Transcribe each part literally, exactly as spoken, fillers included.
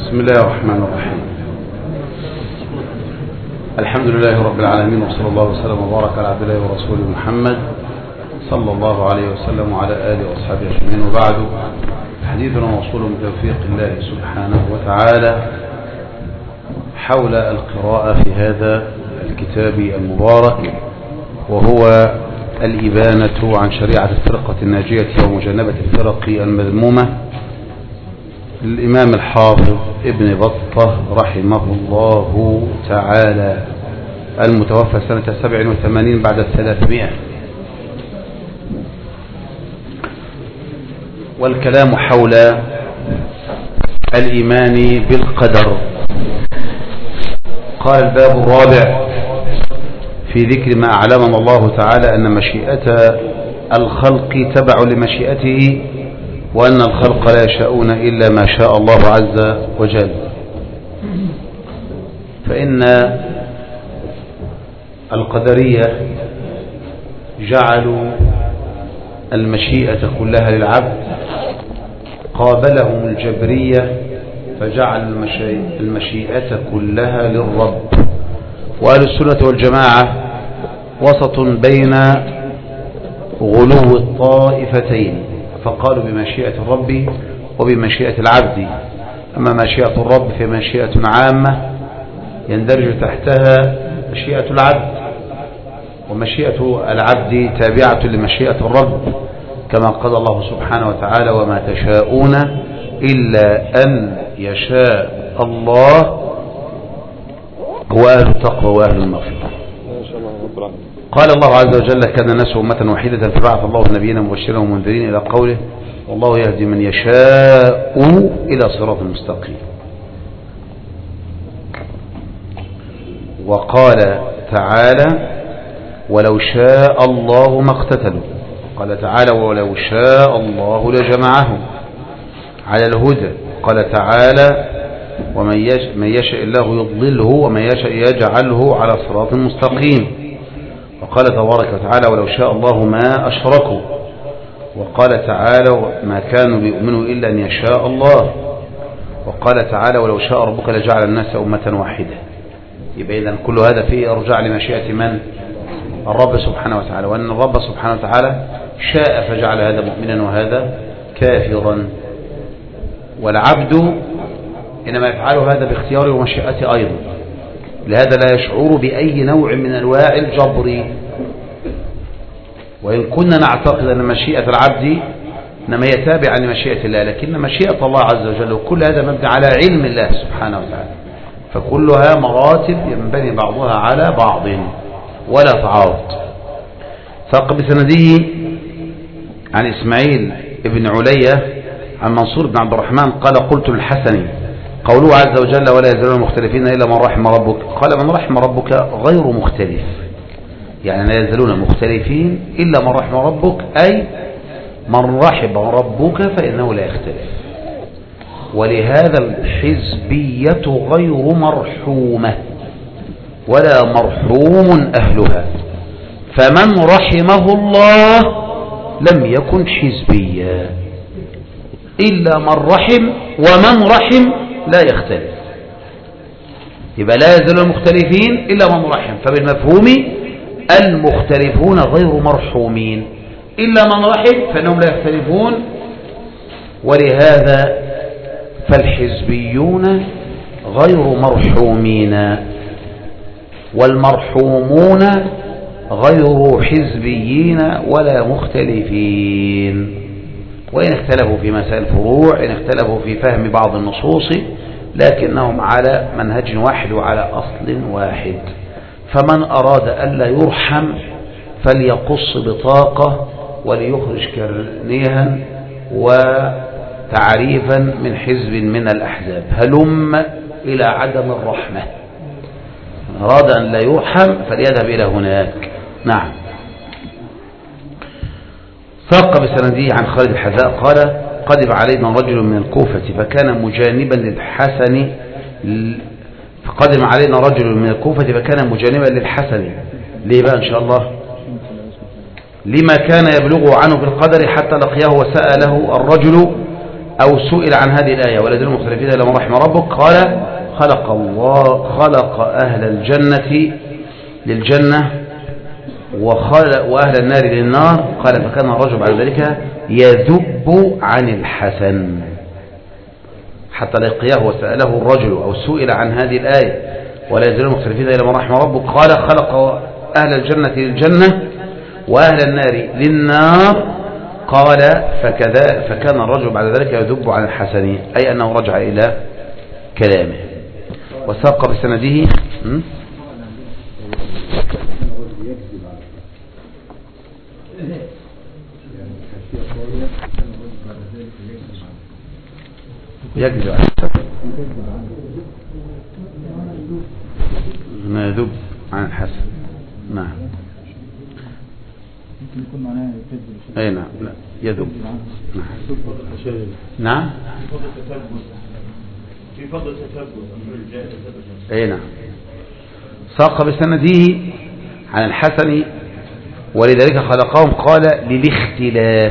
بسم الله الرحمن الرحيم. الحمد لله رب العالمين، وصلى الله وسلم وبارك على عبد الله ورسوله محمد صلى الله عليه وسلم وعلى آله وأصحابه أجمعين، وبعد. حديثنا موصول بتوفيق الله سبحانه وتعالى حول القراءة في هذا الكتاب المبارك، وهو الإبانة عن شريعة الفرقة الناجية ومجانبة الفرق المذمومة للإمام الحافظ ابن بطة رحمه الله تعالى، المتوفى سنة سبع وثمانين بعد الثلاثمائة. والكلام حول الإيمان بالقدر. قال الباب الرابع في ذكر ما أعلمنا الله تعالى أن مشيئة الخلق تبع لمشيئته، وأن الخلق لا يشاءون إلا ما شاء الله عز وجل. فإن القدرية جعلوا المشيئة كلها للعبد، قابلهم الجبرية فجعل المشيئة كلها للرب. وأهل السنة والجماعة وسط بين غلو الطائفتين، فقالوا بمشيئة الرب وبمشيئة العبد. أما مشيئة الرب في مشيئة عامة يندرج تحتها مشيئة العبد، ومشيئة العبد تابعة لمشيئة الرب، كما قال الله سبحانه وتعالى: وما تشاءون إلا أن يشاء الله هو أهل التقوى وأهل المغفرة. قال الله عز وجل: كان الناس أمة واحدة فبعث الله نبينا مبشرا ومنذرين، إلى قوله: والله يهدي من يشاء إلى صراط مستقيم. وقال تعالى: ولو شاء الله ما اقتتلوا. قال تعالى: ولو شاء الله لجمعهم على الهدى. قال تعالى: ومن يشاء الله يضلله ومن يشاء يجعله على صراط مستقيم. وقال تبارك وتعالى: ولو شاء الله ما أشركوا. وقال تعالى: ما كانوا ليؤمنوا إلا أن يشاء الله. وقال تعالى: ولو شاء ربك لجعل الناس أمة واحدة. يبقى إذن كل هذا فيه إرجاع لمشيئة من؟ الرب سبحانه وتعالى، وأن الرب سبحانه وتعالى شاء فجعل هذا مؤمنا وهذا كافرا. والعبد إنما يفعل هذا باختياره ومشيئته أيضا، لهذا لا يشعر بأي نوع من أنواع الجبر. وإن كنا نعتقد أن مشيئة العبد إنما هي تابعة لمشيئة الله، لكن مشيئة الله عز وجل وكل هذا مبني على علم الله سبحانه وتعالى، فكلها مراتب ينبني بعضها على بعض ولا تعارض. ساق بسنده عن إسماعيل بن علية عن منصور بن عبد الرحمن قال: قلت للحسن: قوله عز وجل: ولا يزالون مختلفين إلا من رحم ربك. قال: من رحم ربك غير مختلف، يعني لا يزالون مختلفين إلا من رحم ربك، أي من رحم ربك فإنه لا يختلف. ولهذا الحزبية غير مرحومة ولا مرحوم أهلها، فمن رحمه الله لم يكن حزبيا، إلا من رحم، ومن رحم لا يختلف. يبقى لا يزالون مختلفين إلا من رحم، فبالمفهوم المختلفون غير مرحومين، إلا من رحم فإنهم لا يختلفون. ولهذا فالحزبيون غير مرحومين، والمرحومون غير حزبيين ولا مختلفين. وإن اختلفوا في مسائل الفروع، إن اختلفوا في فهم بعض النصوص، لكنهم على منهج واحد وعلى أصل واحد. فمن أراد ألا يرحم فليقص بطاقة وليخرج كرنيها وتعريفا من حزب من الأحزاب، هلم إلى عدم الرحمة. من أراد أن لا يرحم فليذهب إلى هناك. نعم. ساق بسنده عن خالد الحذاء قال: قدم علينا رجل من الكوفة فكان مجانبا للحسن فقدم علينا رجل من الكوفة فكان مجانبا للحسن. ليه بقى إن شاء الله؟ لما كان يبلغ عنه بالقدر حتى لقيه وسأله الرجل أو سئل عن هذه الآية ولا يزال مختلفين إلا من رحم ربك قال خلق الله خلق أهل الجنة للجنة وخلق وأهل النار للنار قال فكان الرجل بعد ذلك يذب عن الحسن حتى لقياه وسأله الرجل أو سئل عن هذه الآية ولا يزال مختلفين إلا من رحم ربك قال خلق أهل الجنة للجنة وأهل النار للنار قال فكذا فكان الرجل بعد ذلك يذب عن الحسن أي أنه رجع إلى كلامه وساق بسنده يكذب عن الحسن يذب عن الحسن نعم يكون معناه يكذب اي نعم لا يذب نعم في فضل التثبت اي نعم ساق بسنده عن الحسن ولذلك خلقهم قال للاختلاف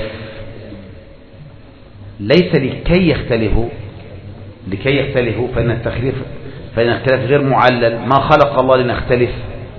ليس لكي يختلفوا لكي يختلفوا فإن التخليف فإن الاختلاف غير معلل ما خلق الله لنختلف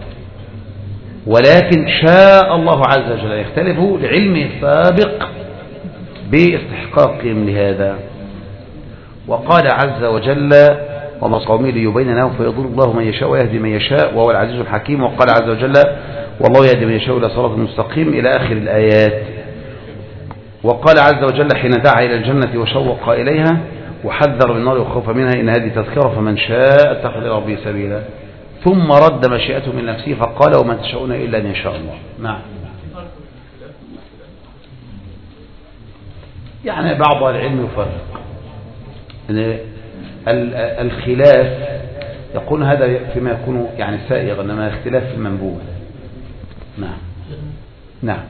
ولكن شاء الله عز وجل يختلفوا لعلمه السابق باستحقاقهم لهذا وقال عز وجل وما قومي ليبين لهم فيضل الله من يشاء ويهدي من يشاء وهو العزيز الحكيم وقال عز وجل والله يهدي من يشاء إلى صراط مستقيم إلى آخر الآيات وقال عز وجل حين دعا إلى الجنة وشوق إليها وحذر من النار وخوف منها إن هذه تذكرة فمن شاء اتخذ إلى ربه سبيلا ثم رد مشيئته من نفسه فقال وما تشاءون إلا أن يشاء الله نعم يعني بعض العلم يفرق الخلاف يقول هذا فيما يكون يعني سائغ إنما اختلاف في المنبوذ نعم نعم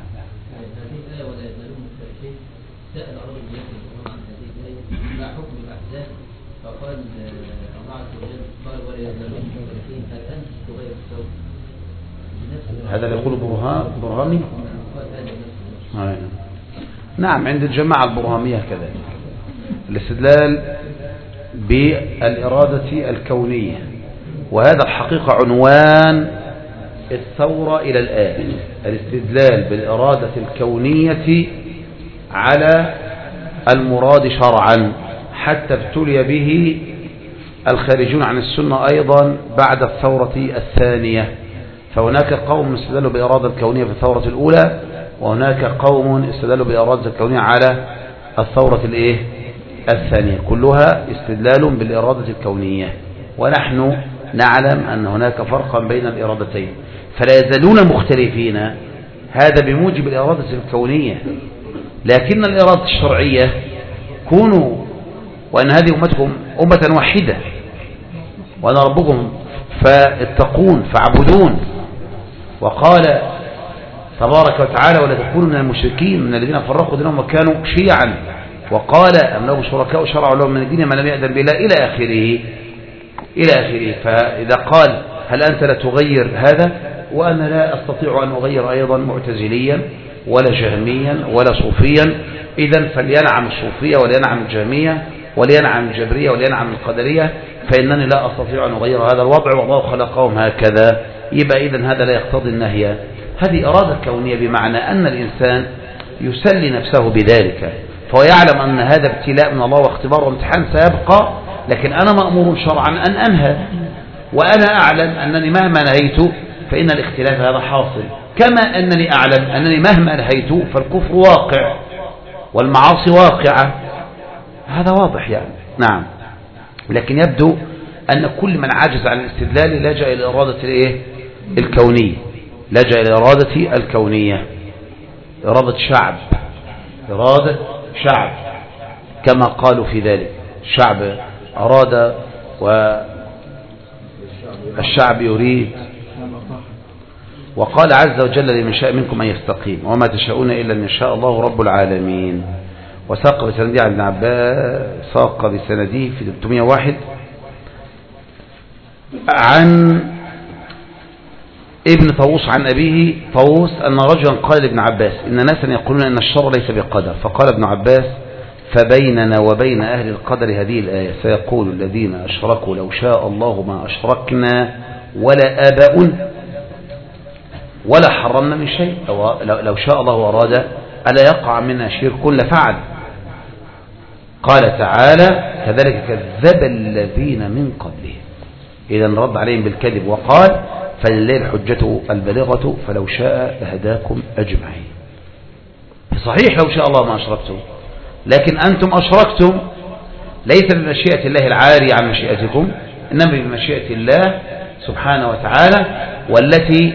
سأل رجل يسأل عن هذه الآية ما حكم الأحزاب فقال الله عز وجل قال ولا يزالون مختلفين هل أنت تغير الصوت هذا اللي يقول برهان برهاني نعم عند الجماعة البرهامية كذلك الاستدلال بالإرادة الكونية وهذا الحقيقة عنوان الثورة إلى الآن الاستدلال بالإرادة الكونية على المراد شرعا حتى ابتلي به الخارجون عن السنة أيضا بعد الثورة الثانية فهناك قوم استدلوا بالإرادة الكونية في الثورة الأولى وهناك قوم استدلوا بالإرادة الكونية على الثورة الإيه؟ الثانية كلها استدلال بالإرادة الكونية ونحن نعلم أن هناك فرقا بين الإرادتين فلا يزالون مختلفين هذا بموجب الإرادة الكونية لكن الإرادة الشرعية كونوا وأن هذه أمتكم أمة واحدة وأنا ربكم فاتقون فاعبدون وقال تبارك وتعالى ولا تكونوا من المشركين من الذين فرقوا دينهم وكانوا شيعا وقال أم لهم شركاء شرعوا لهم من الدين ما لم يأذن به إلى آخره إلى آخره فإذا قال هل أنت لا تغير هذا وأنا لا أستطيع أن أغير أيضا معتزليا ولا جهميا ولا صوفيا إذن فلينعم الصوفية ولينعم الجهمية ولينعم الجبرية ولينعم القدرية فإنني لا أستطيع أن أغير هذا الوضع والله خلقهم هكذا يبقى إذن هذا لا يقتضي النهي هذه إرادة كونية بمعنى أن الإنسان يسلي نفسه بذلك فهو يعلم أن هذا ابتلاء من الله واختبار وامتحان سيبقى لكن أنا مأمور شرعا أن أنهى وأنا أعلم أنني مهما نهيت فإن الاختلاف هذا حاصل كما أنني أعلم أنني مهما نهيت فالكفر واقع والمعاصي واقعة هذا واضح يعني نعم لكن يبدو أن كل من عجز عن الاستدلال لجأ إلى إرادة الإيه؟ الكونية لجأ إلى إرادة الكونية إرادة شعب إرادة شعب كما قالوا في ذلك الشعب أراد والشعب يريد وقال عز وجل لمن شاء منكم أن يستقيم وما تشاءون إلا أن يشاء الله رب العالمين وساق بسنده عن ابن عباس ساق بسنده في ثلاثمائة وواحد عن ابن طاووس عن أبيه طاووس أن رجلا قال لابن عباس إن ناسا يقولون أن الشر ليس بقدر فقال ابن عباس فبيننا وبين أهل القدر هذه الآية سيقول الذين أشركوا لو شاء الله ما أشركنا ولا آباؤنا ولا حرمنا من شيء. لو شاء الله أراد ألا يقع منا شرك لفعل. قال تعالى كذلك كذب الذين من قبلهم، إذا رد عليهم بالكذب وقال فلله الحجة البالغة فلو شاء لهداكم أجمعين. صحيح لو شاء الله ما أشركتم، لكن أنتم أشركتم ليس بمشيئة الله العاري عن مشيئتكم، إنما بمشيئة الله سبحانه وتعالى، والتي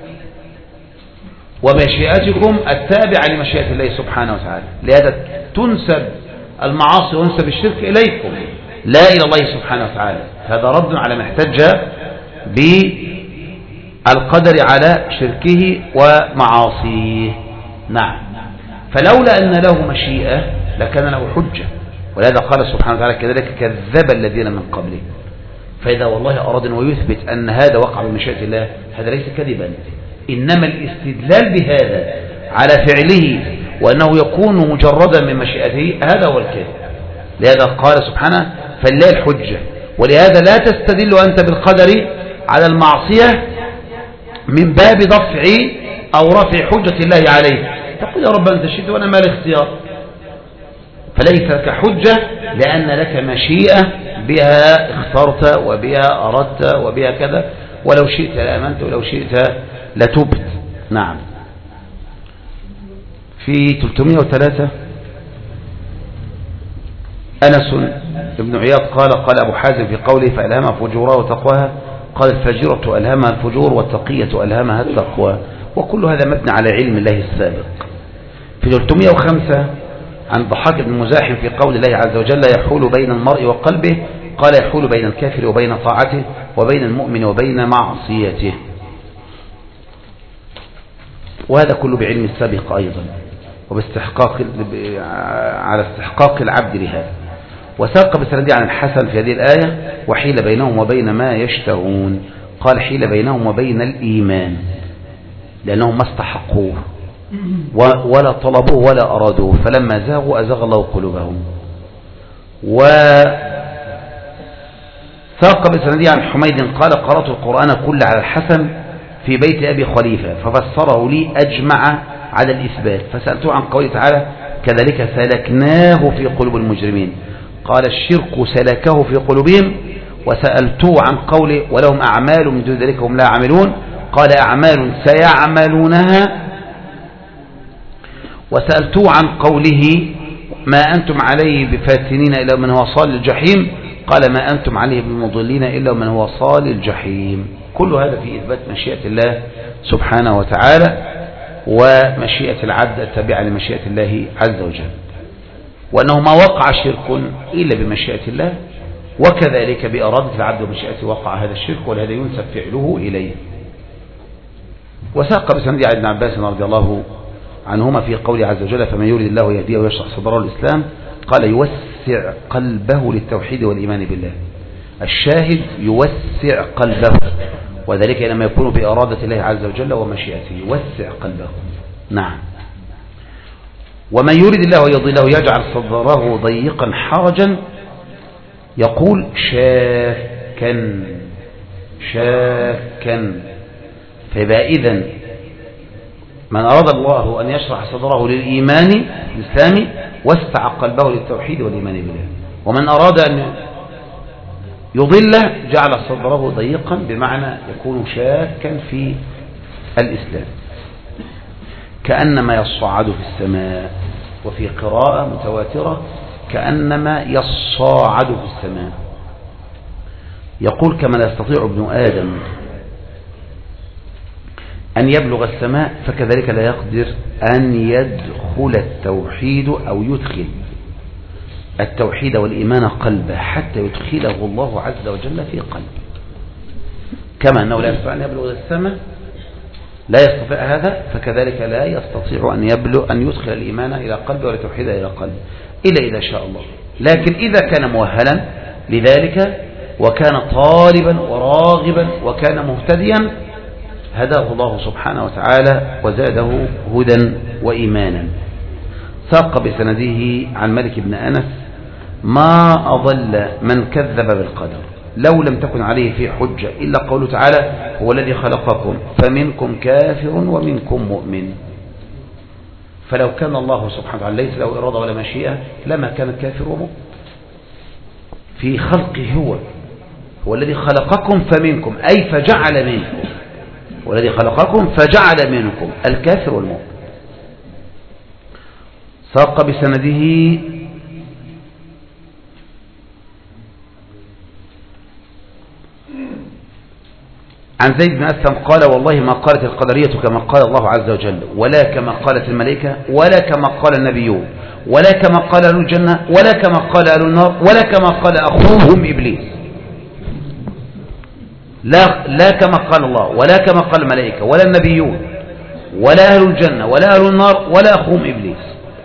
ومشيئتكم التابعة لمشيئة الله سبحانه وتعالى. لهذا تنسب المعاصي ونسب الشرك إليكم لا إلى الله سبحانه وتعالى. هذا رد على ما احتج بالقدر على شركه ومعاصيه. نعم. فلولا أن له مشيئة لكان له حجة، ولهذا قال سبحانه وتعالى كذلك كذب الذين من قبله. فإذا والله أراد أن ويثبت أن هذا وقع بمشيئة الله هذا ليس كذبا، إنما الاستدلال بهذا على فعله وأنه يكون مجردا من مشيئته هذا هو الكذب. لهذا قال سبحانه فلله الحجة. ولهذا لا تستدل أنت بالقدر على المعصية من باب دفع أو رفع حجة الله عليه. تقول يا رب أنت شئت وأنا ما الاختيار، فليس لك حجة لأن لك مشيئة بها اخترت وبها أردت وبها كذا، ولو شئت لآمنت ولو شئت لتبت. نعم. في ثلاثمائة وثلاثة أنس بن عياض قال قال أبو حازم في قوله فألهمها فجورها وتقواها قال الفجرة ألهمها الفجور والتقية ألهمها التقوى. وكل هذا مبني على علم الله السابق. في ثلاثمائة وخمسة عن ضحاك بن مزاحم في قول الله عز وجل يحول بين المرء وقلبه قال يحول بين الكافر وبين طاعته وبين المؤمن وبين معصيته. وهذا كله بعلم السابق أيضا وباستحقاق على استحقاق العبد لهذا. وساق بسنده عن الحسن في هذه الآية وحيل بينهم وبين ما يشتهون قال حيل بينهم وبين الإيمان لأنهم ما استحقوه ولا طلبوه ولا أرادوه فلما زاغوا أزاغ الله قلوبهم. وساق بسنده عن حميد قال قرأت القرآن كله على الحسن في بيت أبي خليفة ففسره لي أجمع على الإثبات فسألته عن قوله تعالى كذلك سلكناه في قلوب المجرمين قال الشرك سلكه في قلوبهم. وسألته عن قوله ولهم أعمال من دون ذلك هم لا يعملون قال أعمال سيعملونها. وسألته عن قوله ما أنتم عليه بفاتنين إلا من هو صال الجحيم قال ما أنتم عليه بمضلين إلا من هو صال الجحيم. كل هذا في إثبات مشيئة الله سبحانه وتعالى ومشيئة العبد التابعة لمشيئة الله عز وجل، وأنه ما وقع شرك إلا بمشيئة الله وكذلك بإرادة العبد ومشيئته وقع هذا الشرك ولهذا ينسب فعله إليه. وساق بسند عن ابن عباس رضي الله عنهما في قوله عز وجل فمن يريد الله يهديه ويشرح صدره الإسلام قال يوسع قلبه للتوحيد والإيمان بالله. الشاهد يوسع قلبه وذلك لما يكون بإرادة الله عز وجل ومشيئته يوسع قلبه. نعم. ومن يريد الله يضله يجعل صدره ضيقا حرجا يقول شاكا شاكا. فيبقى إذن من أراد الله أن يشرح صدره للإيمان الإسلامي وسع قلبه للتوحيد والإيمان بالله، ومن أراد أن يضله جعل صدره ضيقا بمعنى يكون شاكا في الإسلام كأنما يصعد في السماء. وفي قراءة متواترة كأنما يصعد في السماء. يقول كما لا يستطيع ابن آدم أن يبلغ السماء فكذلك لا يقدر أن يدخل التوحيد أو يدخل التوحيد والإيمان قلبه حتى يدخله الله عز وجل في قلبه. كما أنه لا يستطيع أن يبلغ السماء لا يستطيع هذا فكذلك لا يستطيع أن يبلغ أن يدخل الإيمان إلى قلبه ولا التوحيد إلى قلبه إلا إذا شاء الله. لكن إذا كان مؤهلا لذلك وكان طالبا وراغبا وكان مهتديا هداه الله سبحانه وتعالى وزاده هدى وإيمانا. ساق بسنده عن مالك بن أنس: ما أضل من كذب بالقدر لو لم تكن عليه في حجة إلا قوله تعالى: هو الذي خلقكم فمنكم كافر ومنكم مؤمن. فلو كان الله سبحانه وتعالى ليس له إرادة ولا مشيئة لما كان كافر ومؤمن. في خلقه هو هو الذي خلقكم فمنكم، أي فجعل منكم، والذي خلقكم فجعل منكم الكافر والمؤمن. ساق بسنده عن زيد بن أسلم قال: والله ما قالت القدرية كما قال الله عز وجل، ولا كما قالت الملائكة، ولا كما قال النبيون، ولا كما قال أهل الجنة، ولا كما قال أهل النار، ولا كما قال أخوهم إبليس. لا, لا كما قال الله، ولا كما قال الملائكة، ولا النبيون، ولا أهل الجنة، ولا أهل النار، ولا أخوهم إبليس.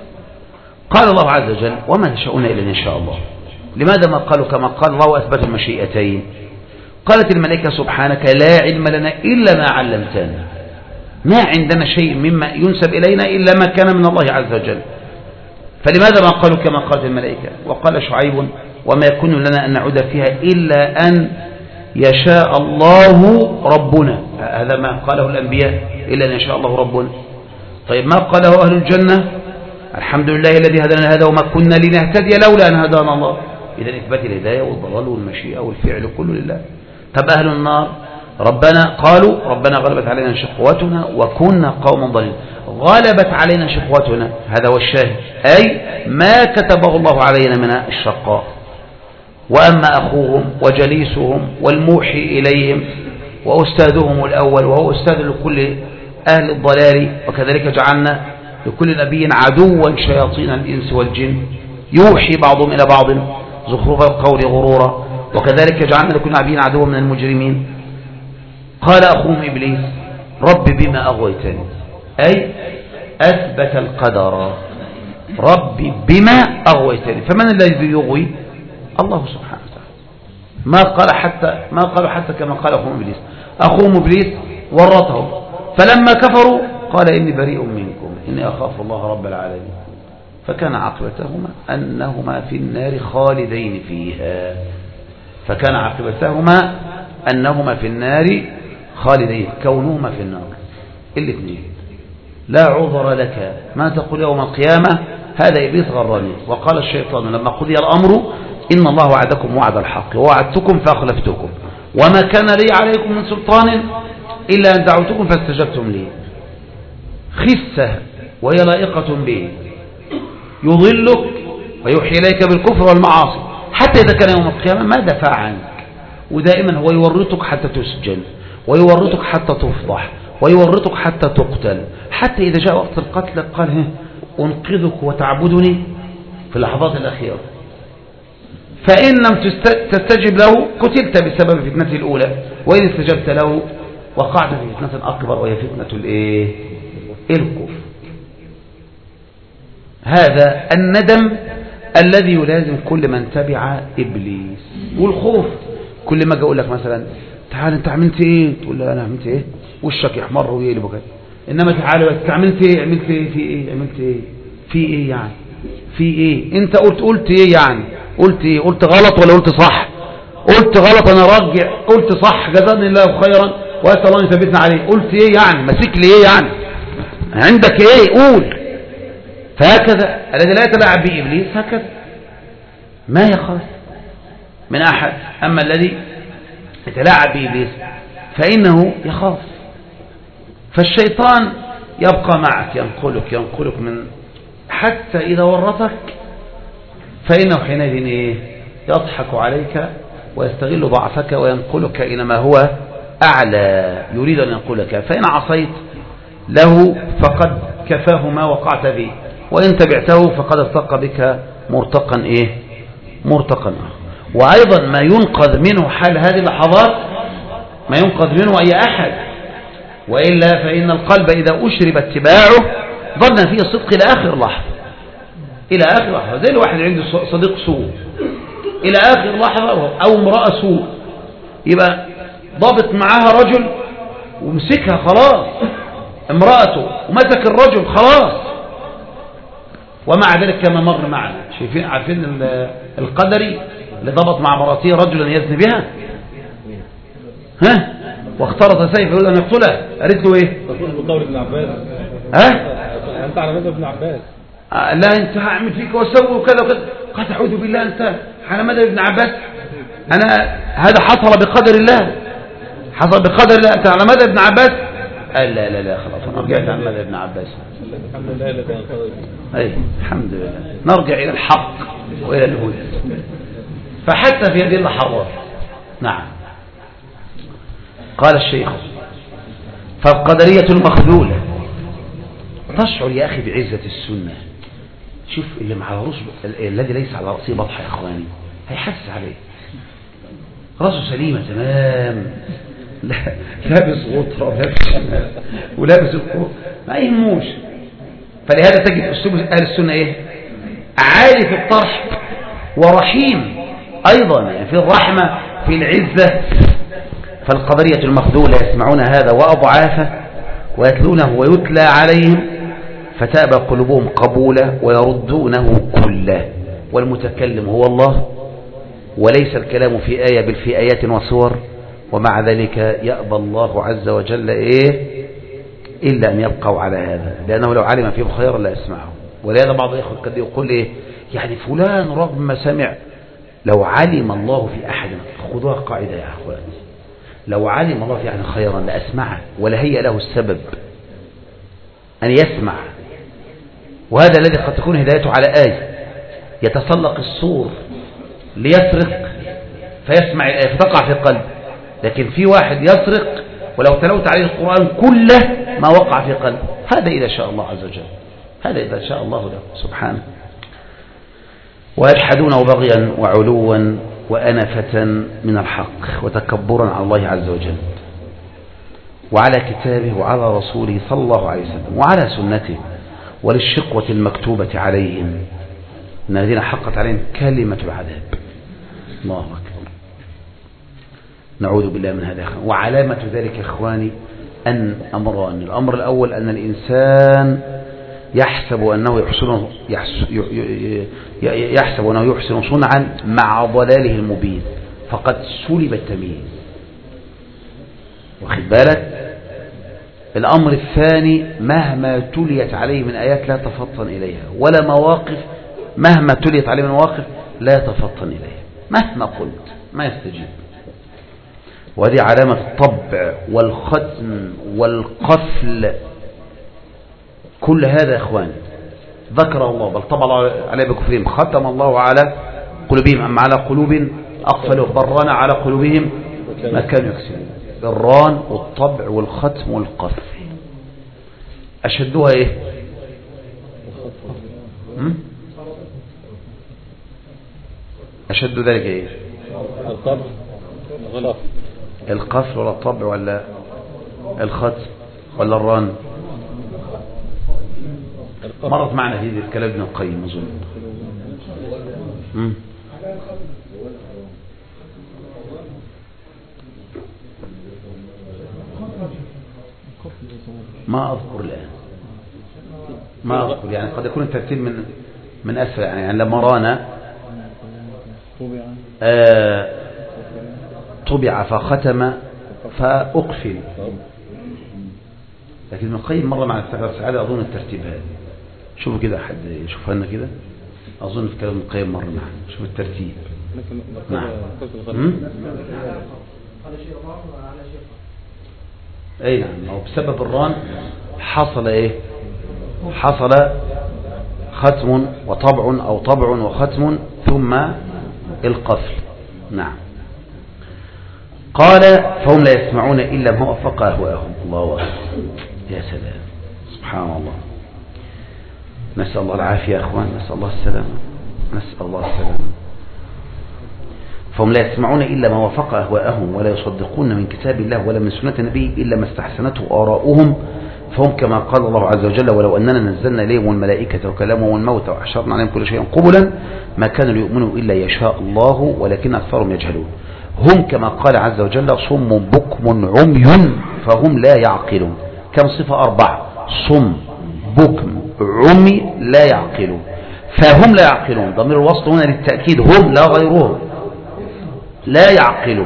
قال الله عز وجل: وما تشاءون إلا إن شاء الله. لماذا ما قالوا كما قال الله وأثبتوا المشيئتين؟ قالت الملائكة: سبحانك لا علم لنا إلا ما علمتنا، ما عندنا شيء مما ينسب إلينا إلا ما كان من الله عز وجل. فلماذا ما قالوا كما قالت الملائكة؟ وقال شعيب: وما يكون لنا أن نعود فيها إلا أن يشاء الله ربنا. هذا ما قاله الأنبياء، إلا أن يشاء الله ربنا. طيب ما قاله أهل الجنة؟ الحمد لله الذي هدانا هذا وما كنا لنهتدي لولا أن هدانا الله. إذا إثبات الهداية والضلال والمشيئة والفعل كله لله. طب أهل النار ربنا قالوا: ربنا غلبت علينا شقوتنا وكنا قوما ضالين. غلبت علينا شقوتنا، هذا هو الشاهد، أي ما كتبه الله علينا من الشقاء. وأما أخوهم وجليسهم والموحي إليهم وأستاذهم الأول وهو أستاذ لكل أهل الضلال، وكذلك جعلنا لكل نبي عدوا شياطين الإنس والجن يوحي بعضهم إلى بعض زخرف القول غرورا، وكذلك جعلنا لكل نبي عدوا من المجرمين. قال أخوهم إبليس: رب بما أغويتني، أي أثبت القدر. رب بما أغويتني، فمن الذي يغوي؟ الله سبحانه وتعالى. ما قال حتى ما قال حتى كما قال أخوهم إبليس. أخوهم إبليس ورطهم، فلما كفروا قال: إني بريء منكم إني أخاف الله رب العالمين. فكان عاقبتهما أنهما في النار خالدين فيها. فكان عاقبتهما أنهما في النار خالدين، كونهما في النار الاثنين. لا عذر لك، ما تقول يوم القيامة هذا إبليس غرني. وقال الشيطان لما قضي الأمر: إن الله وعدكم وعد الحق ووعدتكم فأخلفتكم وما كان لي عليكم من سلطان إلا أن دعوتكم فاستجبتم لي. خسة وهي لائقة به، يضلك ويوحي إليك بالكفر والمعاصي حتى إذا كان يوم القيامة ما دفع عنك. ودائما هو يورطك حتى تسجن، ويورطك حتى تفضح، ويورطك حتى تقتل، حتى إذا جاء وقت القتل قال: ها أنقذك وتعبدني في اللحظات الأخيرة. فإن لم تستجب له قتلت بسبب فتنته الأولى، وإن استجبت له وقعت في فتنة أكبر وهي فتنة الإيه؟ الكفر. هذا الندم الذي يلازم كل من تبع إبليس. والخوف كل ما أقول لك مثلا: تعال أنت عملت إيه؟ تقول له: أنا عملت إيه؟ وشك يحمر ويقلب كده. إنما تعال أنت عملت إيه؟ عملت إيه؟ في إيه؟ عملت إيه؟ في إيه يعني؟ في إيه؟ أنت قلت قلت إيه يعني؟ قلت إيه؟ قلت غلط ولا قلت صح؟ قلت غلط أنا رجع، قلت صح جزاني الله خيرا وأسأل الله أن يثبتنا عليه. قلت إيه يعني؟ مسك لي إيه يعني؟ عندك إيه؟ قول. فهكذا الذي لا يتلاعب به إبليس هكذا ما يخاف من أحد. أما الذي يتلاعب به إبليس فإنه يخاف. فالشيطان يبقى معك، ينقلك ينقلك من حتى إذا ورطك فإنه حينئذ إيه؟ يضحك عليك ويستغل ضعفك وينقلك إلى ما هو أعلى يريد أن ينقلك. فإن عصيت له فقد كفاه ما وقعت به، وإن تبعته فقد ارتقى بك مرتقا إيه؟ مرتقا. وأيضا ما ينقذ منه حال هذه اللحظات ما ينقذ منه أي أحد، وإلا فإن القلب إذا أشرب اتباعه ظن فيه الصدق إلى آخر لحظة، إلى آخر لحظة. زي الواحد عنده صديق سوء إلى آخر لحظة، أو امرأة سوء، يبقى ضابط معاها رجل ومسكها خلاص امرأته ومسك الرجل خلاص، ومع ذلك كما مر معنا شايفين عارفين القدري اللي ضبط مع مراتيه رجلا يزني بها ها واخترط سيف يقول أن يقتلها قالت له ايه تقول بقول ابن عباس ها انت على مذهب ابن عباس آه لا انت هعمل فيك واسوي وكذا وكذا قالت اعوذ بالله انت على مذهب ابن عباس انا هذا حصل بقدر الله حصل بقدر الله انت على مذهب ابن عباس قال لا لا لا خلاص انا رجعت عن مذهب ابن عباس الحمد لله اللي كان قدر اي الحمد لله نرجع الى الحق والى الهدى فحتى في هذه اللحظات نعم قال الشيخ فالقدرية المخذولة تشعر يا أخي بعزة السنة شوف اللي مع رأس الذي ليس على رأسه بطحة يا إخواني هيحس عليه رأسه سليمة تمام لابس غطرة ولابس ولابس القوة ما يهموش فلهذا تجد أسلوب أهل السنة إيه عالي في الطرح ورحيم أيضا يعني في الرحمة في العزة فالقدرية المخذولة يسمعون هذا وأضعافه ويتلونه ويتلى عليهم فتأبى قلوبهم قبوله ويردونه كله والمتكلم هو الله وليس الكلام في آية بل في آيات وصور ومع ذلك يأبى الله عز وجل إيه إلا أن يبقوا على هذا لأنه لو علم فيهم خيرا لا يسمعه ولهذا بعض الإخوة قد يقول إيه يعني فلان رغم ما سمع لو علم الله في أحد خذوها قاعدة يا أخوان لو علم الله في أحد خيرا لأسمعه ولهي له السبب أن يسمع وهذا الذي قد تكون هدايته على آية يتسلق السور ليسرق فيسمع الآية فتقع في قلبه لكن في واحد يسرق ولو تلوت عليه القرآن كله ما وقع في قلبه هذا إذا شاء الله عز وجل هذا إذا شاء الله له سبحانه ويجحدونه بغيا وعلوا وأنفة من الحق وتكبرا على الله عز وجل وعلى كتابه وعلى رسوله صلى الله عليه وسلم وعلى سنته وللشقوة المكتوبة عليهم إن الذين حقت عليهم كلمة العذاب الله أكبر نعوذ بالله من هذا وعلامة ذلك إخواني أن أمران الأمر الأول أن الإنسان يحسب أنه يحسن يحسب أنه يحسن صنعا مع ضلاله المبين فقد سلب التمييز واخد بالك الأمر الثاني مهما تليت عليه من آيات لا تفطن إليها ولا مواقف مهما تليت عليه من مواقف لا تفطن إليها مهما قلت ما يستجيب وهذه علامة الطبع والختم والقفل كل هذا يا إخواني ذكر الله بل طبع عليه بكفرهم ختم الله على قلوبهم أم على قلوب أقفلوا بران على قلوبهم ما كانوا يكسبون الران والطبع والختم والقفل أشدها إيه أشد ذلك إيه الطبع غلط القفل ولا الطبع ولا الختم ولا الران مرت معنا في الكلام ابن القيم أظن ما أذكر الآن ما أذكر يعني قد يكون الترتيب من من أسرع يعني, يعني لما رانا آه طبع فختم فأقفل لكن ابن القيم مرة مع السعادة أظن الترتيب هذا شوفوا كده أحد يشوفها لنا كده أظن في كلام ابن القيم مرة معنا شوف الترتيب نعم أي نعم أو بسبب الران حصل إيه حصل ختم وطبع أو طبع وختم ثم القفل نعم قال فهم لا يسمعون إلا ما وفق أهواءهم الله أكبر يا سلام سبحان الله نسأل الله العافية يا أخوان نسأل الله السلام نسأل الله السلام فهم لا يسمعون إلا ما وفق أهواءهم ولا يصدقون من كتاب الله ولا من سنة النبي إلا ما استحسنته آراؤهم فهم كما قال الله عز وجل ولو أننا نزلنا إليهم الملائكة وكلامهم الموتى وحشرنا عليهم كل شيء قبلا ما كانوا ليؤمنوا إلا يشاء الله ولكن أكثرهم يجهلون هم كما قال عز وجل صم بكم عمي فهم لا يعقلون كم صفة أربعة صم بكم عمي لا يعقلون فهم لا يعقلون. ضمير الوصل هنا للتأكيد، هم لا غيرهم لا يعقلون.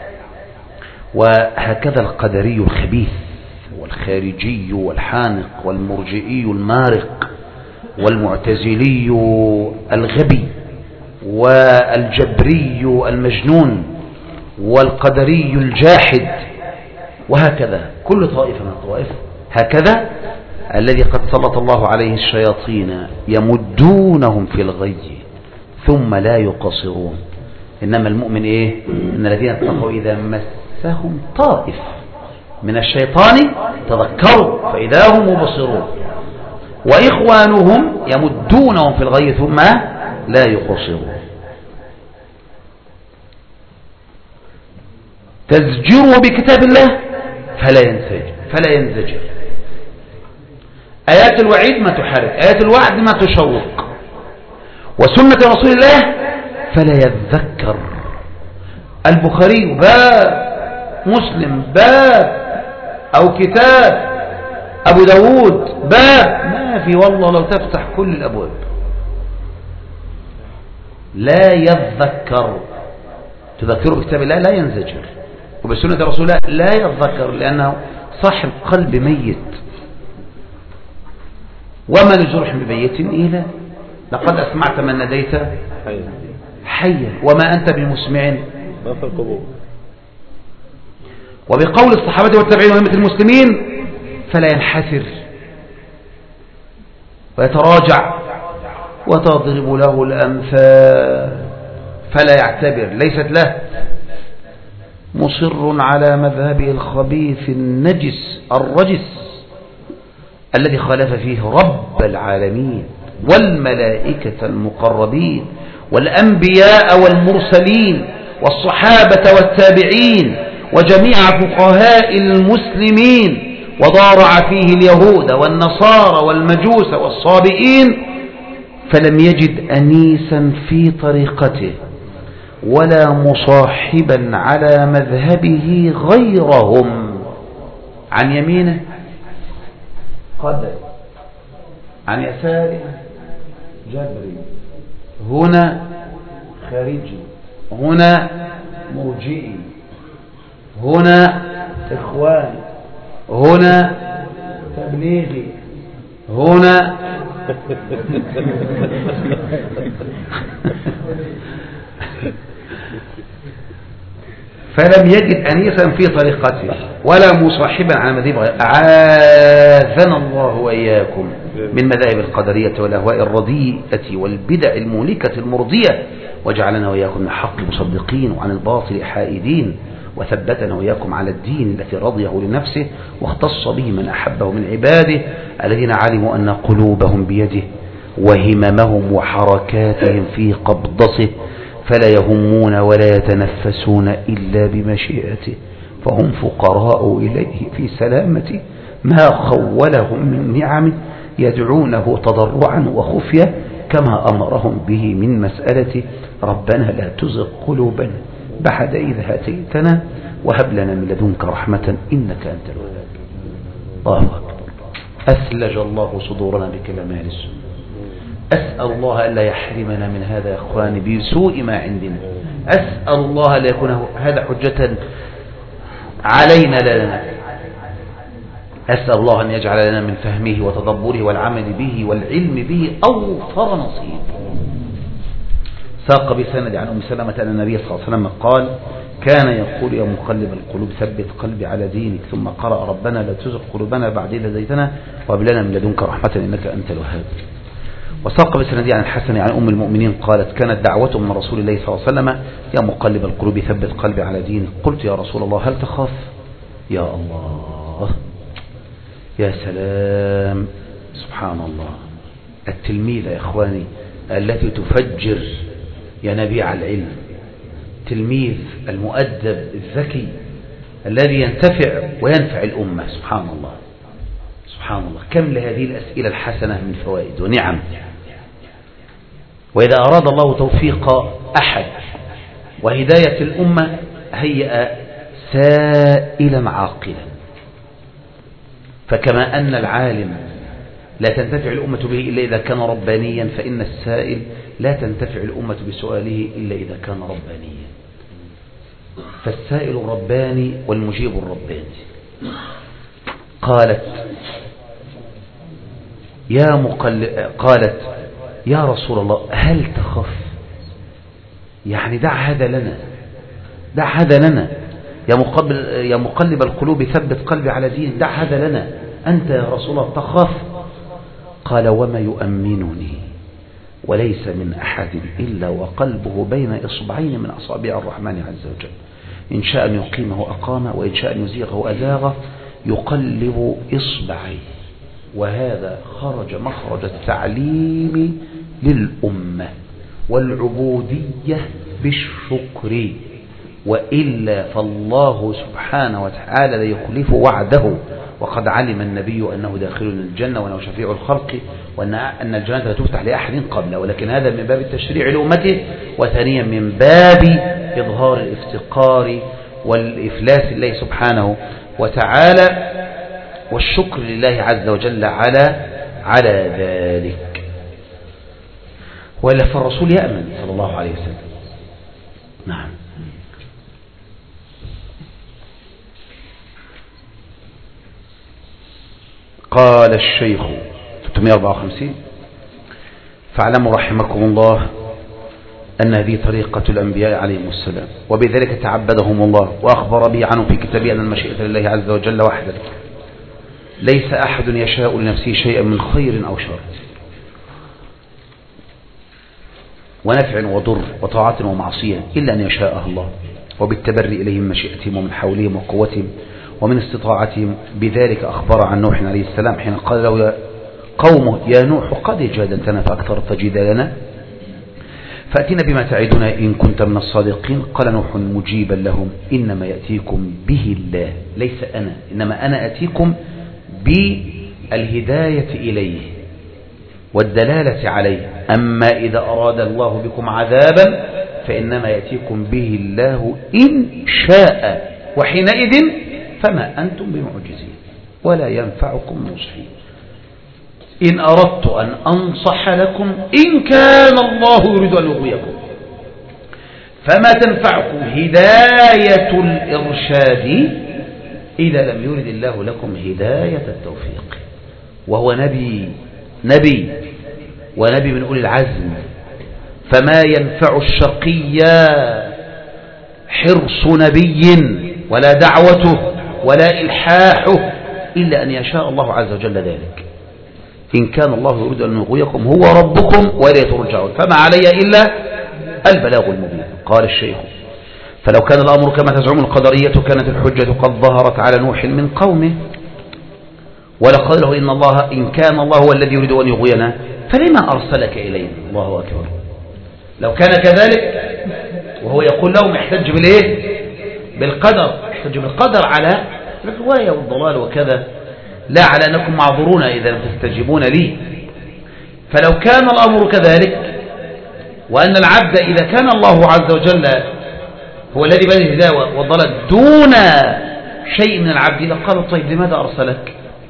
وهكذا القدري الخبيث والخارجي والحانق والمرجئي المارق والمعتزلي الغبي والجبري المجنون والقدري الجاحد، وهكذا كل طائفة من الطوائف. هكذا الذي قد سلط الله عليه الشياطين يمدونهم في الغي ثم لا يقصرون. إنما المؤمن إيه؟ إن الذين اتقوا إذا مسهم طائف من الشيطان تذكروا فإذا هم مبصرون، وإخوانهم يمدونهم في الغي ثم لا يقصرون. تزجره بكتاب الله فلا ينزجر فلا ينزجر آيات الوعيد ما تحرك، آيات الوعد ما تشوق، وسنة رسول الله فلا يذكر. البخاري باب، مسلم باب، أو كتاب أبو داود باب، ما في والله لو تفتح كل الأبواب لا يذكر. تذكره بكتاب الله لا ينزجر، وبسنة رسول الله لا يذكر، لأنه صاحب قلب ميت. وما لجرح بميت إلا لقد أسمعت من نديت حيا وما أنت بمسمع ما في القبور. وبقول الصحابة والتابعين وأئمة المسلمين فلا ينحسر ويتراجع وتضرب له الأمثال فلا يعتبر، ليست له. مصر على مذهبه الخبيث النجس الرجس الذي خالف فيه رب العالمين والملائكة المقربين والأنبياء والمرسلين والصحابة والتابعين وجميع فقهاء المسلمين، وضارع فيه اليهود والنصارى والمجوس والصابئين، فلم يجد أنيسا في طريقته ولا مصاحبا على مذهبه غيرهم. عن يمينه قدر، عن يساره جبري، هنا خارجي، هنا مرجئي، هنا إخواني، هنا تبليغي، هنا فلم يجد أنيسا في طريقته ولا مصاحبا على مذهب غيره. أعاذنا الله وإياكم من مذاهب القدرية والأهواء الرديئة والبدع المهلكة المرضية، وجعلنا وإياكم من الحق مصدقين وعن الباطل حائدين، وثبتنا وإياكم على الدين التي رضيه لنفسه واختص به من أحبه من عباده الذين علموا أن قلوبهم بيده وهممهم وحركاتهم في قبضته، فلا يهمون ولا يتنفسون إلا بمشيئته، فهم فقراء إليه في سلامة ما خولهم من نعم يدعونه تضرعا وخفية كما أمرهم به من مسألة ربنا لا تزغ قلوبنا بعد إذ هديتنا وهب لنا من لدنك رحمة إنك أنت الوهاب. الله أكبر. أثلج الله صدورنا بكلام أهل السنة. أسأل الله ألا يحرمنا من هذا يا أخواني بسوء ما عندنا. أسأل الله ألا يكون هذا حجة علينا لا لنا. أسأل الله أن يجعل لنا من فهمه وتدبره والعمل به والعلم به أوفر نصيب. ساق بسند عن أم سلمة أن النبي صلى الله عليه وسلم قال: كان يقول يا مقلب القلوب ثبت قلبي على دينك، ثم قرأ ربنا لا تزغ قلوبنا بعد إذ هديتنا وهب لنا من لدنك رحمة إنك أنت الوهاب. وساق بسند عن الحسن عن أم المؤمنين قالت: كانت دعوة من رسول الله صلى الله عليه وسلم: يا مقلب القلوب ثبت قلبي على دينك. قلت: يا رسول الله هل تخاف؟ يا الله، يا سلام، سبحان الله. التلميذة يا إخواني التي تفجر ينابيع العلم، تلميذ المؤدب الذكي الذي ينتفع وينفع الأمة. سبحان الله سبحان الله. كم لهذه الأسئلة الحسنة من فوائد ونعم. وإذا أراد الله توفيق أحد وهداية الأمة هيأ سائلا عاقلا. فكما أن العالم لا تنتفع الأمة به إلا إذا كان ربانيا، فإن السائل لا تنتفع الأمة بسؤاله إلا إذا كان ربانيا. فالسائل رباني والمجيب الرباني. قالت يا مقل... قالت يا رسول الله هل تخف؟ يعني دع هذا لنا، دع هذا لنا يا مقلب, يا مقلب القلوب ثبت قلبي على دين، دع هذا لنا أنت يا رسول الله تخاف؟ قال وما يؤمنني وليس من أحد إلا وقلبه بين إصبعين من أصابع الرحمن عز وجل، إن شاء أن يقيمه أقام وإن شاء أن يزيغه أزاغ، يقلب إصبعيه. وهذا خرج مخرج التعليم للأمة والعبودية بالشكر، وإلا فالله سبحانه وتعالى ليخلف وعده، وقد علم النبي أنه داخل الجنة وأنه شفيع الخلق وأن أن الجنة لا تفتح لأحد قبله، ولكن هذا من باب التشريع لأمته، وثانيا من باب إظهار الافتقار والإفلاس لله سبحانه وتعالى، والشكر لله عز وجل على على ذلك. وإلا فالرسول يأمن صلى الله عليه وسلم. نعم. قال الشيخ ثلاثمائة وأربعة وخمسين فاعلموا رحمكم الله أن هذه طريقة الأنبياء عليهم السلام، وبذلك تعبدهم الله وأخبر به عنهم في كتابه أن المشيئة لله عز وجل وحده، ليس أحد يشاء لنفسه شيئا من خير أو شر ونفع وضر وطاعة ومعصية إلا أن يشاء الله، وبالتبري إليهم من مشيئتهم ومن حولهم وقوتهم ومن استطاعتهم. بذلك أخبر عن نوح عليه السلام حين قال له يا قومه يا نوح قد جادلتنا فأكثرت جدالنا فأتنا بما تعدنا إن كنت من الصادقين. قال نوح مجيبا لهم إنما يأتيكم به الله، ليس أنا، إنما أنا أتيكم بالهداية إليه والدلالة عليه، أما إذا أراد الله بكم عذابا فإنما يأتيكم به الله إن شاء، وحينئذ فما أنتم بمعجزين ولا ينفعكم نصحي إن أردت أن أنصح لكم إن كان الله يريد أن يغويكم، فما تنفعكم هداية الإرشاد إذا لم يرد الله لكم هداية التوفيق. وهو نبي نبي ونبي من أولي العزم، فما ينفع الشقي حرص نبي ولا دعوته ولا إلحاحه إلا أن يشاء الله عز وجل ذلك. إن كان الله يريد أن يغويكم هو ربكم وإليه ترجعون، فما علي إلا البلاغ المبين. قال الشيخ فلو كان الأمر كما تزعم القدرية كانت الحجة قد ظهرت على نوح من قومه، ولقال له إن الله إن كان الله هو الذي يريد أن يغوينا فلما أرسلك إلينا. الله أكبر. لو كان كذلك وهو يقول لهم احتج بالإيه؟ بالقدر، احتج بالقدر على الغواية والضلال وكذا، لا على أنكم معذورون إذا لم تستجيبون لي. فلو كان الأمر كذلك وأن العبد إذا كان الله عز وجل هو الذي بنى الهداية والضلال دون شيء من العبد لقالوا طيب لماذا أرسلك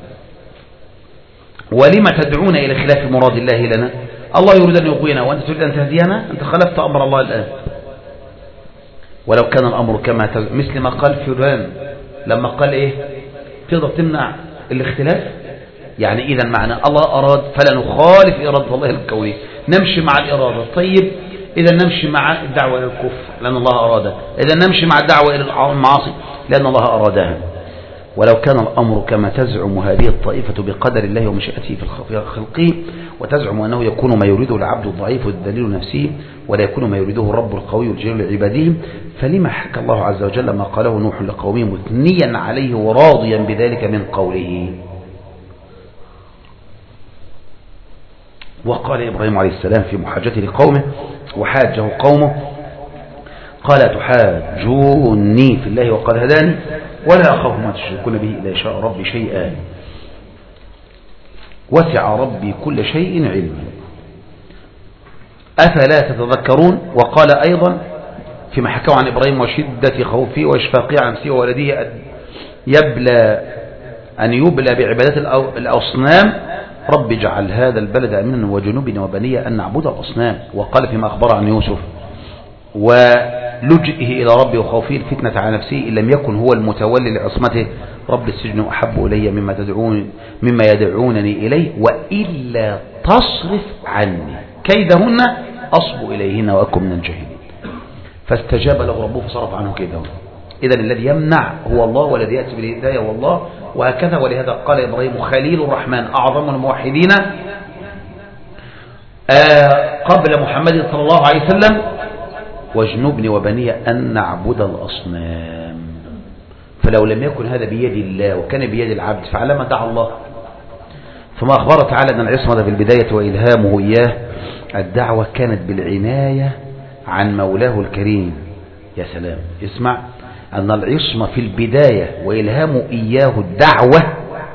ولما تدعون إلى خلاف مراد الله لنا؟ الله يريد أن يغوينا وأنت تريد أن تهدينا، أنت خلفت أمر الله الآن. ولو كان الأمر كما تز... مثل ما قال فلان لما قال إيه تقدر تمنع الاختلاف، يعني إذا معنى الله أراد فلا نخالف إرادة الله الكونية، نمشي مع الإرادة. طيب إذا نمشي مع الدعوة إلى الكفر لأن الله أرادها، إذا نمشي مع الدعوة إلى المعاصي لأن الله أرادها. ولو كان الأمر كما تزعم هذه الطائفة بقدر الله ومشيئته في خلقه، وتزعم أنه يكون ما يريده العبد الضعيف الدليل نفسه ولا يكون ما يريده الرب القوي الجليل لعباده، فلما حكى الله عز وجل ما قاله نوح لقومه مثنيا عليه وراضيا بذلك من قوله. وقال إبراهيم عليه السلام في محاجته لقومه وحاجه قومه قال تحاجوني في الله وقد هداني ولا أخاف ما تشركون به إلا شاء ربي شيئا وسع ربي كل شيء علما أفلا تتذكرون. وقال أيضا فيما حكوا عن إبراهيم وشدة خوفه وإشفاقه عن نفسه وولده يبلى أن يبلى بعبادة الأصنام رب اجعل هذا البلد آمنا وجنوبنا وبني أن نعبد الأصنام. وقال فيما أخبر عن يوسف ولجئه إلى ربه وخوفه الفتنة على نفسه إن لم يكن هو المتولي لعصمته رب السجن أحب إلي مما تدعون مما يدعونني إليه وإلا تصرف عني كيدهن أصب إليهن وأكن من الجاهلين. فاستجاب له ربه فصرف عنه كيدهن. إذن الذي يمنع هو الله والذي يأتي بالهداية هو الله. وهكذا ولهذا قال إبراهيم خليل الرحمن أعظم الموحدين قبل محمد صلى الله عليه وسلم واجنبني وبني أن نعبد الأصنام. فلو لم يكن هذا بيد الله وكان بيد العبد فعلى ما دعا الله. ثم أخبر تعالى أن العصمة في البداية وإلهامه إياه الدعوة كانت بالعناية عن مولاه الكريم. يا سلام اسمع أن العصمة في البداية وإلهامه إياه الدعوة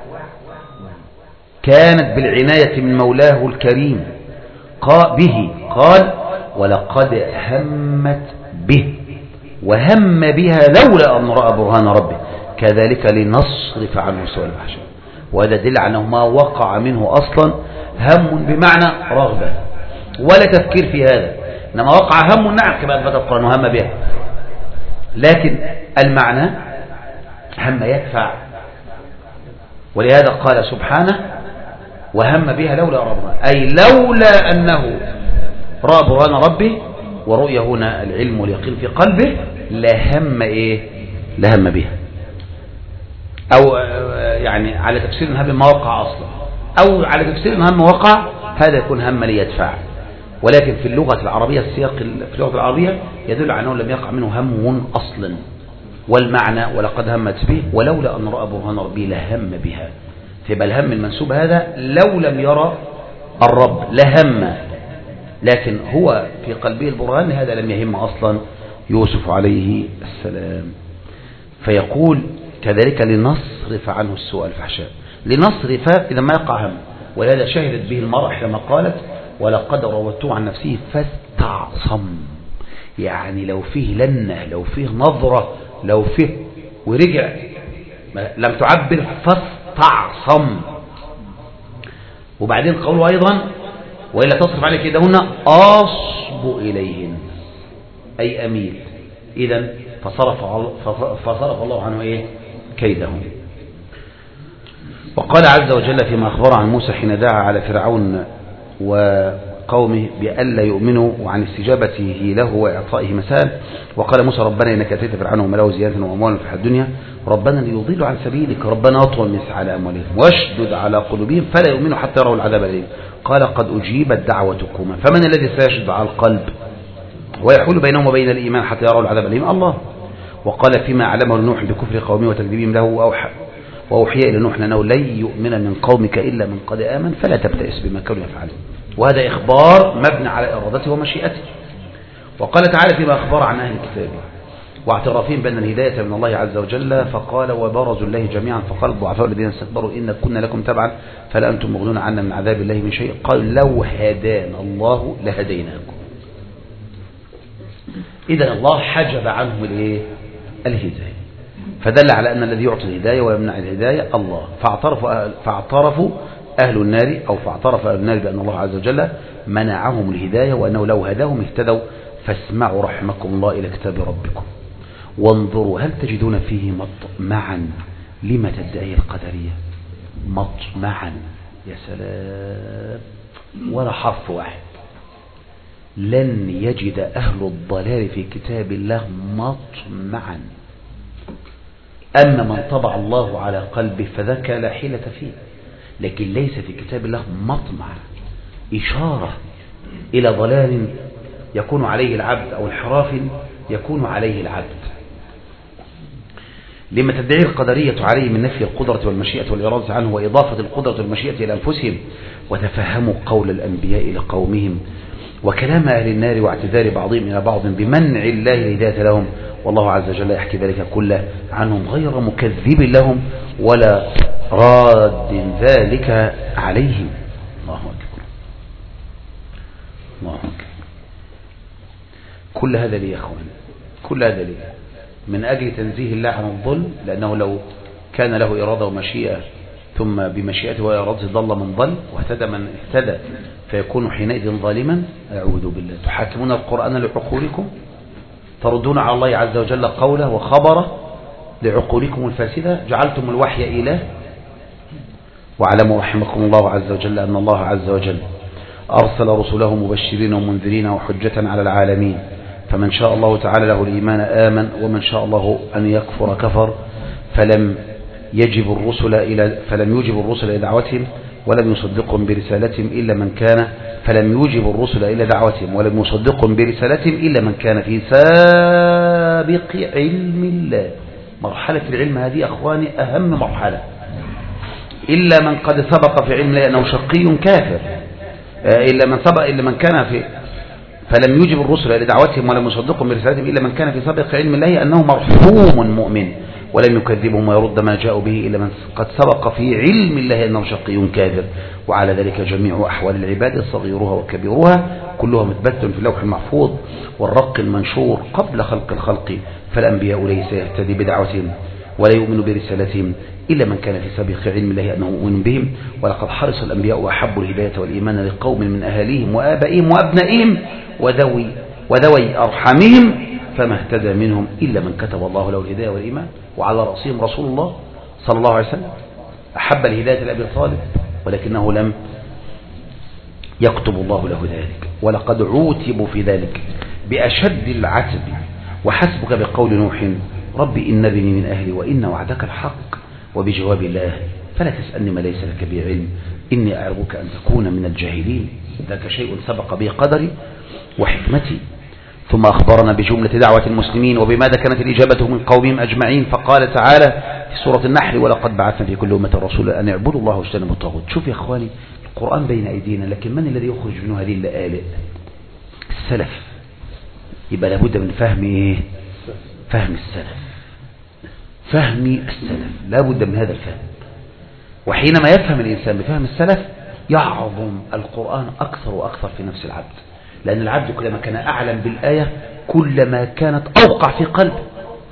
كانت بالعناية من مولاه الكريم به. قال ولقد همت به وهم بها لولا أن رأى برهان ربه كذلك لنصرف عنه سوء الفحشاء. وهذا دل على أنه ما وقع منه أصلا هم بمعنى رغبة ولا تفكير في هذا، إنما وقع هم نعم كما أثبت القرآن وهم بها، لكن المعنى هم يدفع. ولهذا قال سبحانه وهم بها لولا ربنا أي لولا أنه رأى برهان ربه. ورؤية هنا العلم واليقين في قلبه لهم إيه لهم بها، أو يعني على تفسير هم ما وقع أصلا، أو على تفسير هم وقع هذا يكون هم ليدفع. ولكن في اللغة العربية السياق في اللغة العربية يدل على أنه لم يقع منه هم أصلا. والمعنى ولقد همت به ولولا أن رأى برهان ربه لهم بها. فيبقى الهم المنسوب هذا لو لم يرى الرب لهم، لكن هو في قلبه البرهان هذا لم يهم أصلا يوسف عليه السلام. فيقول كذلك لنصرف عنه السوء الفحشاء. لنصرف إذا ما يقع هم. ولهذا شهدت به المرأة حينما قالت ولقد راودته عن نفسه فاستعصم. يعني لو فيه لنة لو فيه نظرة لو فيه ورجع لم تعبر فاستعصم. وبعدين قوله أيضا وإلا تصرف عليك كيدهن أصب إليهن أي أميل. إذن فصرف, فصرف الله عنه إيه كيدهن. وقال عز وجل فيما أخبر عن موسى حين دعا على فرعون وقومه بألا يؤمنوا وعن استجابته له وإعطائه مثال. وقال موسى ربنا إنك أتيت فرعون وملأه زيادة وأموالا في الدنيا ربنا ليضلوا عن سبيلك ربنا أطول مسح على أموالهم واشدد على قلوبهم فلا يؤمنوا حتى يروا العذاب الأليم. قال قد أجيبت دعوتكما فمن الذي سيشد على القلب ويحول بينهم وبين الإيمان حتى يروا العذاب الأليم الله. وقال فيما علمه نوح بكفر قومه وتكذيبهم له وأوحى وأوحي إلى نوح أنه لن يؤمن من قومك إلا من قد آمن فلا تبتئس بما كانوا يفعلون. وهذا إخبار مبني على إرادته ومشيئته. وقال تعالى فيما أخبر عن أهل الكتاب واعترافهم بأن الهداية من الله عز وجل فقال وبرزوا الله جميعا فقال الضعفاء الذين استكبروا إن كنا لكم تبعا فلا أنتم مغنون عنا من عذاب الله من شيء قالوا لو هدانا الله لهديناكم. إذا الله حجب عنهم الايه الهداية فدل على أن الذي يعطي الهداية ويمنع الهداية الله. فاعترفوا أهل, فاعترفوا أهل النار أو فاعترف أهل النار بأن الله عز وجل منعهم الهداية وأنه لو هداهم اهتدوا. فاسمعوا رحمكم الله إلى كتاب ربكم وانظروا هل تجدون فيه مطمعا لما تدعي القدرية مطمعا. يا سلام ولا حرف واحد. لن يجد أهل الضلال في كتاب الله مطمعا. أما من طبع الله على قلبه فذاك لا حيلة فيه. لكن ليس في كتاب الله مطمع إشارة إلى ضلال يكون عليه العبد أو انحراف يكون عليه العبد. لما تدعي القدرية عليه من نفي القدرة والمشيئة والإرادة عنه وإضافة القدرة والمشيئة إلى أنفسهم. وتفهموا قول الأنبياء لقومهم وكلام أهل النار واعتذار بعضهم إلى بعض بمنع الله الهداية لهم. والله عز وجل يحكي ذلك كله عنهم غير مكذب لهم ولا راد ذلك عليهم. الله أكبر الله أكبر. كل هذا لي يا أخوان كل هذا لي من أجل تنزيه الله عن الظلم. لأنه لو كان له إرادة ومشيئة ثم بمشيئته وإرادته ضل من ضل واهتدى من اهتدى فيكون حينئذ ظالما. أعوذ بالله. تحاكمون القرآن لعقولكم، تردون على الله عز وجل قوله وخبره لعقولكم الفاسدة، جعلتم الوحي إله. واعلموا رحمكم الله عز وجل أن الله عز وجل أرسل رسله مبشرين ومنذرين وحجة على العالمين، فمن شاء الله تعالى له الإيمان آمن، ومن شاء الله أن يكفر كفر. فلم يجب الرسل إلى فلم يجب الرسل إلى دعوتهم ولم يصدقهم برسالتهم إلا من كان فلم يوجب الرسل إلى دعوتهم ولم يصدقهم برسالتهم إلا من كان في سابق علم الله. مرحلة العلم هذه أخواني أهم مرحلة. إلا من قد سبق في علم الله أنه شقي كافر، إلا من سبق إلا من كان في فلم يوجب الرسل إلى دعوتهم ولم يصدقهم برسالتهم إلا من كان في سابق علم الله أنه مرحوم مؤمن، ولم يكذبهم ويرد ما جاءوا به إلا من قد سبق في علم الله أنه شقي كافر. وعلى ذلك جميع أحوال العباد صغيرها وكبيرها كلها مثبتة في اللوح المحفوظ والرق المنشور قبل خلق الخلق. فالأنبياء ليس يهتدي بدعوتهم ولا يؤمن برسالتهم إلا من كان في سابق علم الله أنه مؤمن بهم. ولقد حرص الأنبياء وأحبوا الهداية والإيمان لقوم من أهاليهم وآبائهم وأبنائهم وذوي, وذوي أرحامهم، فما اهتدى منهم إلا من كتب الله له الهداية والإيمان، وعلى رأسهم رسول الله صلى الله عليه وسلم. أحب الهداية لأبي طالب ولكنه لم يكتب الله له ذلك، ولقد عوتبوا في ذلك بأشد العتب. وحسبك بقول نوح رب إن ابني من أهلي وإن وعدك الحق، وبجواب الله فلا تسألني ما ليس لك به علم إني أعظك أن تكون من الجاهلين، ذاك شيء سبق به قدري وحكمتي. ثم أخبرنا بجملة دعوة المسلمين وبماذا كانت الإجابة من قومهم أجمعين، فقال تعالى في سورة النحل ولقد بعثنا في كل أمة رسولا أن اعبدوا الله واجتنبوا الطاغوت. شوف يا أخواني القرآن بين أيدينا، لكن من الذي يخرج منه هذه اللآلئ؟ السلف. يبقى لابد من فهم إيه؟ فهم السلف، فهم السلف، لابد من هذا الفهم. وحينما يفهم الإنسان بفهم السلف يعظم القرآن أكثر وأكثر في نفس العبد، لأن العبد كلما كان أعلم بالآية كلما كانت أوقع في قلبه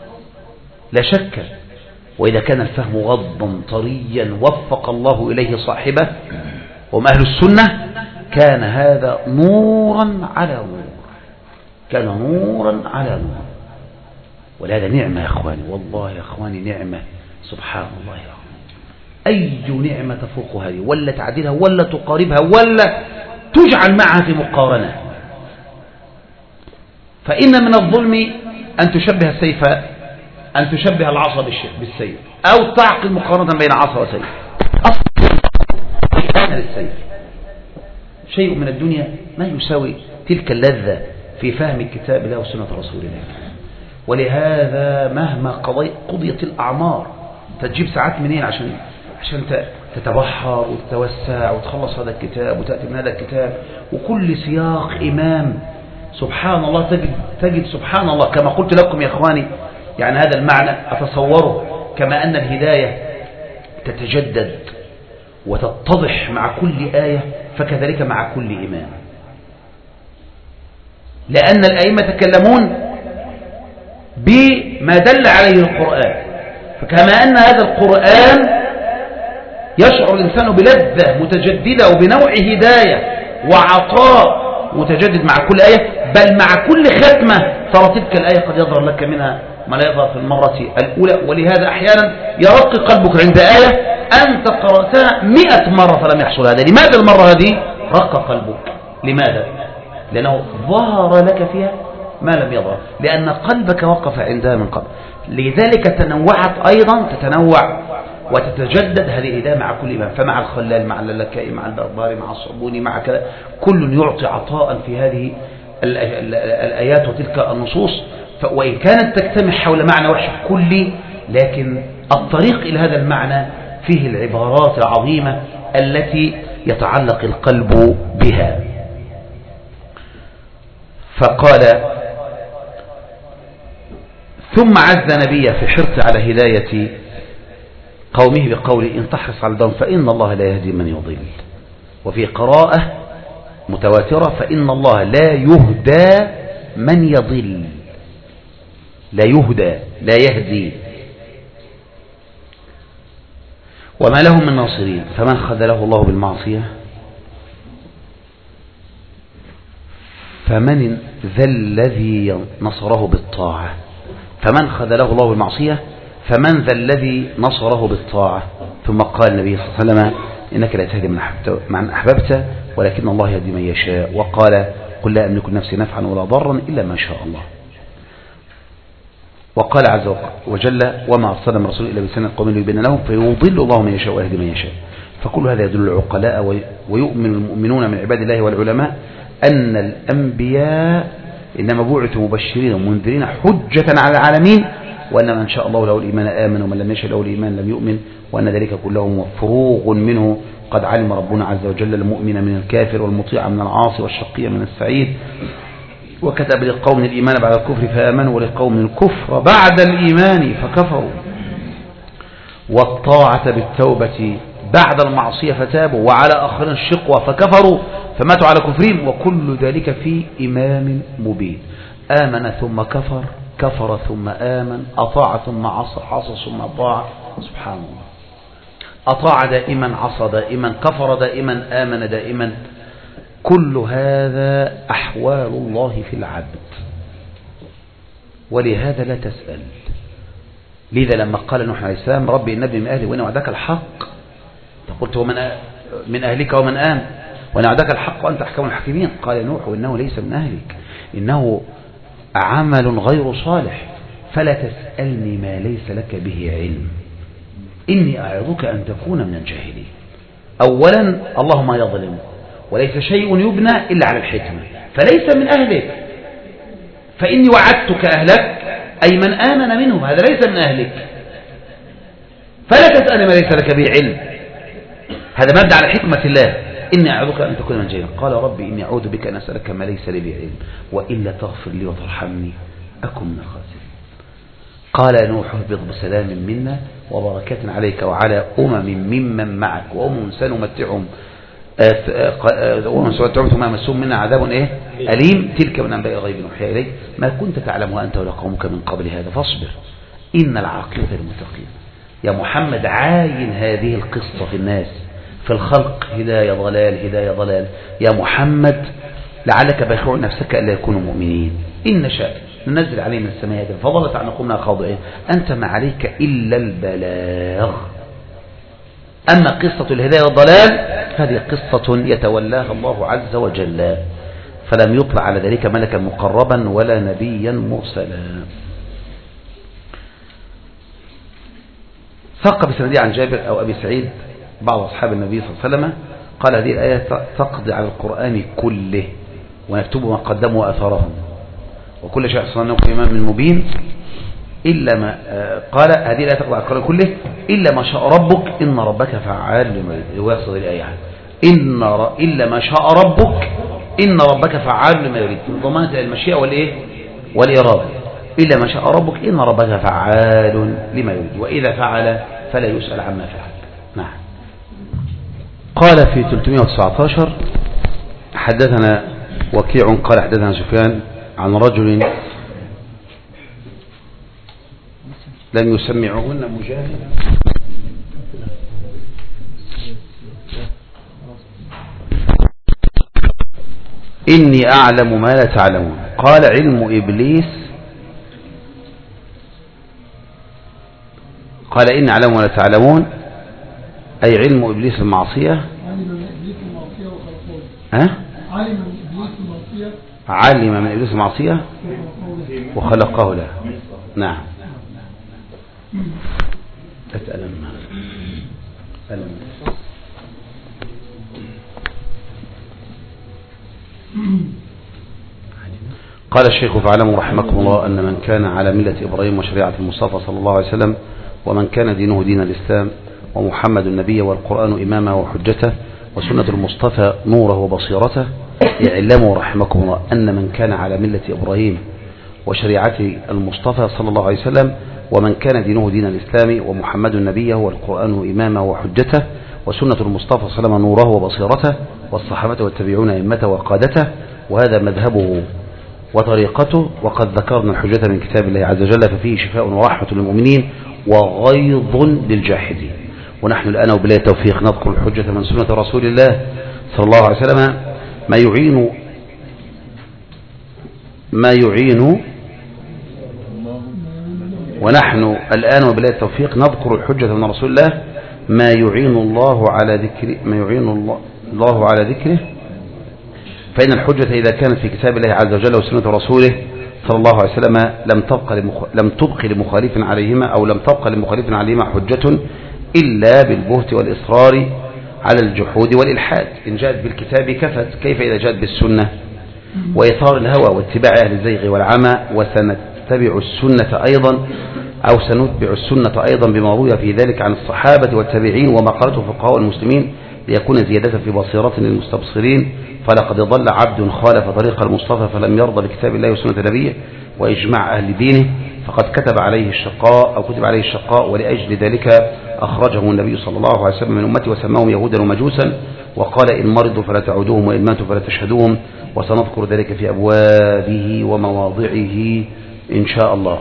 لا شك. وإذا كان الفهم غضا طريا وفق الله إليه صاحبه وهم أهل السنة كان هذا نورا على نور، كان نورا على نور. ولهذا نعمة يا أخواني، والله يا أخواني نعمة، سبحان الله يا أخواني. أي نعمة تفوق هذه ولا تعدلها ولا تقاربها ولا تجعل معها في مقارنة. فإن من الظلم أن تشبه السيف أن تشبه العصا بالسيف، أو تعقل مقارنة بين عصا وسيف. أصلا للسيف شيء من الدنيا ما يساوي تلك اللذة في فهم الكتاب الله وسنة رسول الله. ولهذا مهما قضيت الأعمار تجيب ساعات منين عشان عشان تتبحر وتتوسع وتخلص هذا الكتاب وتأتي من هذا الكتاب، وكل سياق إمام سبحان الله تجد, تجد سبحان الله كما قلت لكم يا إخواني. يعني هذا المعنى أتصوره كما أن الهداية تتجدد وتتضح مع كل آية، فكذلك مع كل إمام، لأن الأئمة يتكلمون بما دل عليه القرآن. فكما أن هذا القرآن يشعر الإنسان بلذة متجددة وبنوع هداية وعطاء متجدد مع كل آية، بل مع كل ختمة ترى تلك الآية قد يظهر لك منها ما لا يظهر في المرة الأولى. ولهذا أحيانا يرق قلبك عند آية أنت قرأتها مئة مرة فلم يحصل هذا. لماذا المرة هذه رق قلبك؟ لماذا؟ لأنه ظهر لك فيها ما لم يظهر، لأن قلبك وقف عندها من قبل. لذلك تنوعت أيضا، تتنوع وتتجدد هذه الهداية مع كل إمام. فمع الخلال، مع اللالكائي، مع البربري، مع الصابوني، مع كذا، كل يعطي عطاء في هذه الآيات وتلك النصوص. وإن كانت تجتمع حول معنى واحد كلي، لكن الطريق إلى هذا المعنى فيه العبارات العظيمة التي يتعلق القلب بها. فقال ثم عز نبيه في حرص على هداية قومه بقول إن تحرص على الدوام فإن الله لا يهدي من يضل. وفي قراءة متواترة فإن الله لا يهدى من يضل، لا يهدى لا يهدي. وما لهم من ناصرين. فمن خذله الله بالمعصية فمن ذا الذي نصره بالطاعة. فمن خذله الله بالمعصية فمن ذا الذي نصره بالطاعة. ثم قال النبي صلى الله عليه وسلم إنك لا تهدي من أحببت ولكن الله يهدي من يشاء. وقال قل لا أملك نفسي نفعا ولا ضرا إلا ما شاء الله. وقال عز وجل وما أرسلنا من رسول إلا بلسان القوم ليبين لهم فيضل الله من يشاء ويهدي من يشاء. فكل هذا يدل العقلاء ويؤمن المؤمنون من عباد الله والعلماء أن الأنبياء إنما بعثوا مبشرين ومنذرين حجة على العالمين، وأن من شاء الله له الإيمان آمن ومن لم يشاء له الإيمان لم يؤمن، وأن ذلك كله مفروغ منه. قد علم ربنا عز وجل المؤمن من الكافر والمطيع من العاصي والشقي من السعيد. وكتب للقوم الإيمان بعد الكفر فآمنوا وللقوم الكفر بعد الإيمان فكفروا، والطاعة بالتوبة بعد المعصية فتابوا، وعلى آخرين الشقوة فكفروا فماتوا على كفرهم، وكل ذلك في إمام مبين. آمن ثم كفر، كفر ثم آمن، أطاع ثم عصى، عصى ثم أطاع. سبحان الله. أطاع دائما، عصى دائما، كفر دائما، آمن دائما. كل هذا أحوال الله في العبد، ولهذا لا تسأل. لذا لما قال نوح عليه السلام ربي إن ابني من أهلي وإن وعدك الحق، قلت ومن من أهلك ومن آمن وإن وعدك الحق وأنت أحكم الحاكمين. قال نوح إنه ليس من أهلك، إنه عمل غير صالح، فلا تسألني ما ليس لك به علم، إني أعظك أن تكون من الجاهلين. أولا الله ما يظلم، وليس شيء يبنى إلا على الحكمة، فليس من أهلك. فإني وعدتك أهلك أي من آمن منهم، هذا ليس من أهلك، فلا تسأل ما ليس لك به علم. هذا مبدأ على حكمة الله، إني أعوذك أن تكون من الجاهلين. قال ربي إني أعوذ بك أن أسألك ما ليس لي به علم، وإلا تغفر لي وترحمني أكن من الخاسرين. قال نوح اهبط بسلام منا وبركات عليك وعلى أمم ممن معك وأمم سنمتعهم أمم سنمتعهم ثم يمسهم منا عذاب إيه أليم. تلك من أنباء الغيب نوحيها إليك ما كنت تعلمها أنت ولا قومك من قبل هذا فاصبر إن العاقبة للمتقين. يا محمد عاين هذه القصة في الناس، في الخلق هداية ضلال هداية ضلال. يا محمد لعلك باخع نفسك ألا يكونوا مؤمنين، إن نشاء ننزل عليه من السماء فظلت عن قومنا خاضعين أنت ما عليك إلا البلاغ. أما قصة الهداية والضلال هذه قصة يتولاها الله عز وجل، فلم يطلع على ذلك ملكا مقربا ولا نبيا مرسلا. ثق بسندية عن جابر أو أبي سعيد بعض أصحاب النبي صلى الله عليه وسلم قال هذه الآية تقضي على القرآن كله ونكتب ما قدموا وأثارهم وكل شيء أحصناه في إمام مبين إلا ما قال هذه الآية تقضي على القرآن كله إلا ما شاء ربك إن ربك فعال لما يريد. ويقصد الآية إن إلا ما شاء ربك إن ربك فعال لما يريد، ضمانة المشيئة والإيه والإرادة. إلا ما شاء ربك إن ربك فعال لما يريد، وإذا فعل فلا يسأل عما فعل. نعم. قال في ثلاثمائة وتسعة عشر حدثنا وكيع قال حدثنا سفيان عن رجل لم يسمعهن مجاهد إني أعلم ما لا تعلمون. قال علم إبليس قال إني أعلم ما لا تعلمون أي علم إبليس المعصية. ها؟ علم من إبليس المعصية وخلقه له. نعم. أتألم ألم. قال الشيخ فاعلموا رحمكم الله أن من كان على ملة إبراهيم وشريعة المصطفى صلى الله عليه وسلم ومن كان دينه دين الإسلام ومحمد النبي والقرآن إمامه وحجته وسنة المصطفى نوره وبصيرته يعلموا رحمكم الله أن من كان على ملة إبراهيم وشريعة المصطفى صلى الله عليه وسلم ومن كان دينه دين الإسلام ومحمد النبي والقرآن إمامه وحجته وسنة المصطفى صلى الله عليه وسلم نوره وبصيرته والصحابة والتابعون أئمته وقادته، وهذا مذهبه وطريقته. وقد ذكرنا الحجة من كتاب الله عز وجل ففيه شفاء ورحمة للمؤمنين وغيظ للجاحدين. ونحن الآن وبالله التوفيق نذكر الحجة من سنة رسول الله صلى الله عليه وسلم ما يعين ما يعين ونحن الآن وبالله التوفيق نذكر الحجة من رسول الله ما يعين الله على ذكر ما يعين الله, الله على ذكره. فإن الحجة إذا كانت في كتاب الله عز وجل وسنة رسوله صلى الله عليه وسلم لم تبق لمخ... لم تبق لمخالف عليهما أو لم تبق لمخالف عليهما حجة إلا بالبهت والإصرار على الجحود والإلحاد. إن جاءت بالكتاب كفت، كيف إذا جاءت بالسنة؟ وإطار الهوى واتباع أهل الزيغ والعمى. وسنتبع السنة أيضا أو سنتبع السنة أيضا بما روي في ذلك عن الصحابة والتابعين وما قالته فقهاء المسلمين ليكون زيادة في بصيرة للمستبصرين. فلقد ضل عبد خالف طريق المصطفى فلم يرضى بكتاب الله وسنة نبيه وإجماع أهل دينه فقد كتب عليه الشقاء أو كتب عليه الشقاء، ولأجل ذلك أخرجه النبي صلى الله عليه وسلم من أمته وسماهم يهودا ومجوسا، وقال إن مرضوا فلا تعودوهم وإن ماتوا فلا تشهدوهم. وسنذكر ذلك في أبوابه ومواضعه إن شاء الله.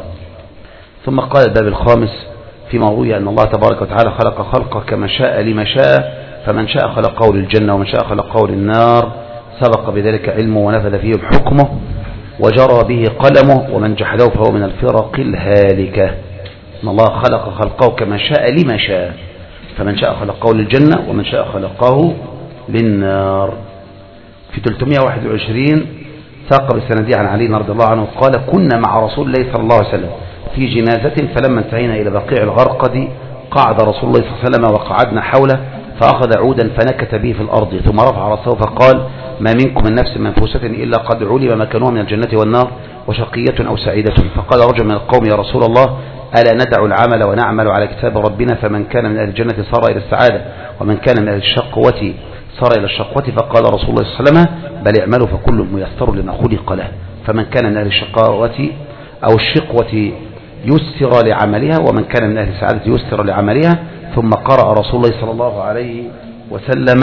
ثم قال الباب الخامس فيما روي أن الله تبارك وتعالى خلق خلقه كما شاء لما شاء، فمن شاء خلقه للجنة ومن شاء خلقه للنار، سبق بذلك علمه ونفذ فيه حكمه وجرى به قلمه، ومن جحده فهو من الفرق الهالكة. أن الله خلق خلقه كما شاء لما شاء، فمن شاء خلقه للجنة ومن شاء خلقه للنار. في ثلاثمائة وواحد وعشرين ساق بسندي عن علي رضي الله عنه قال كنا مع رسول الله صلى الله عليه وسلم في جنازة فلما انتهينا إلى بقيع الغرقد قعد رسول الله صلى الله عليه وسلم وقعدنا حوله فأخذ عودا فنكت به في الأرض ثم رفع رأسه فقال ما منكم من نفس منفوسة إلا قد علم مكانها من الجنة والنار وشقية أو سعيدة. فقال رجل من القوم يا رسول الله ألا ندع العمل ونعمل على كتاب ربنا؟ فمن كان من أهل الجنة صار إلى السعادة ومن كان من أهل الشقوة صار إلى الشقوة. فقال رسول الله صلى الله عليه وسلم بل اعملوا فكل ميسر لما خلق له، فمن كان من أهل الشقوة أو الشقوة يسر لعملها ومن كان من أهل السعادة يسر لعملها. ثم قرأ رسول الله صلى الله عليه وسلم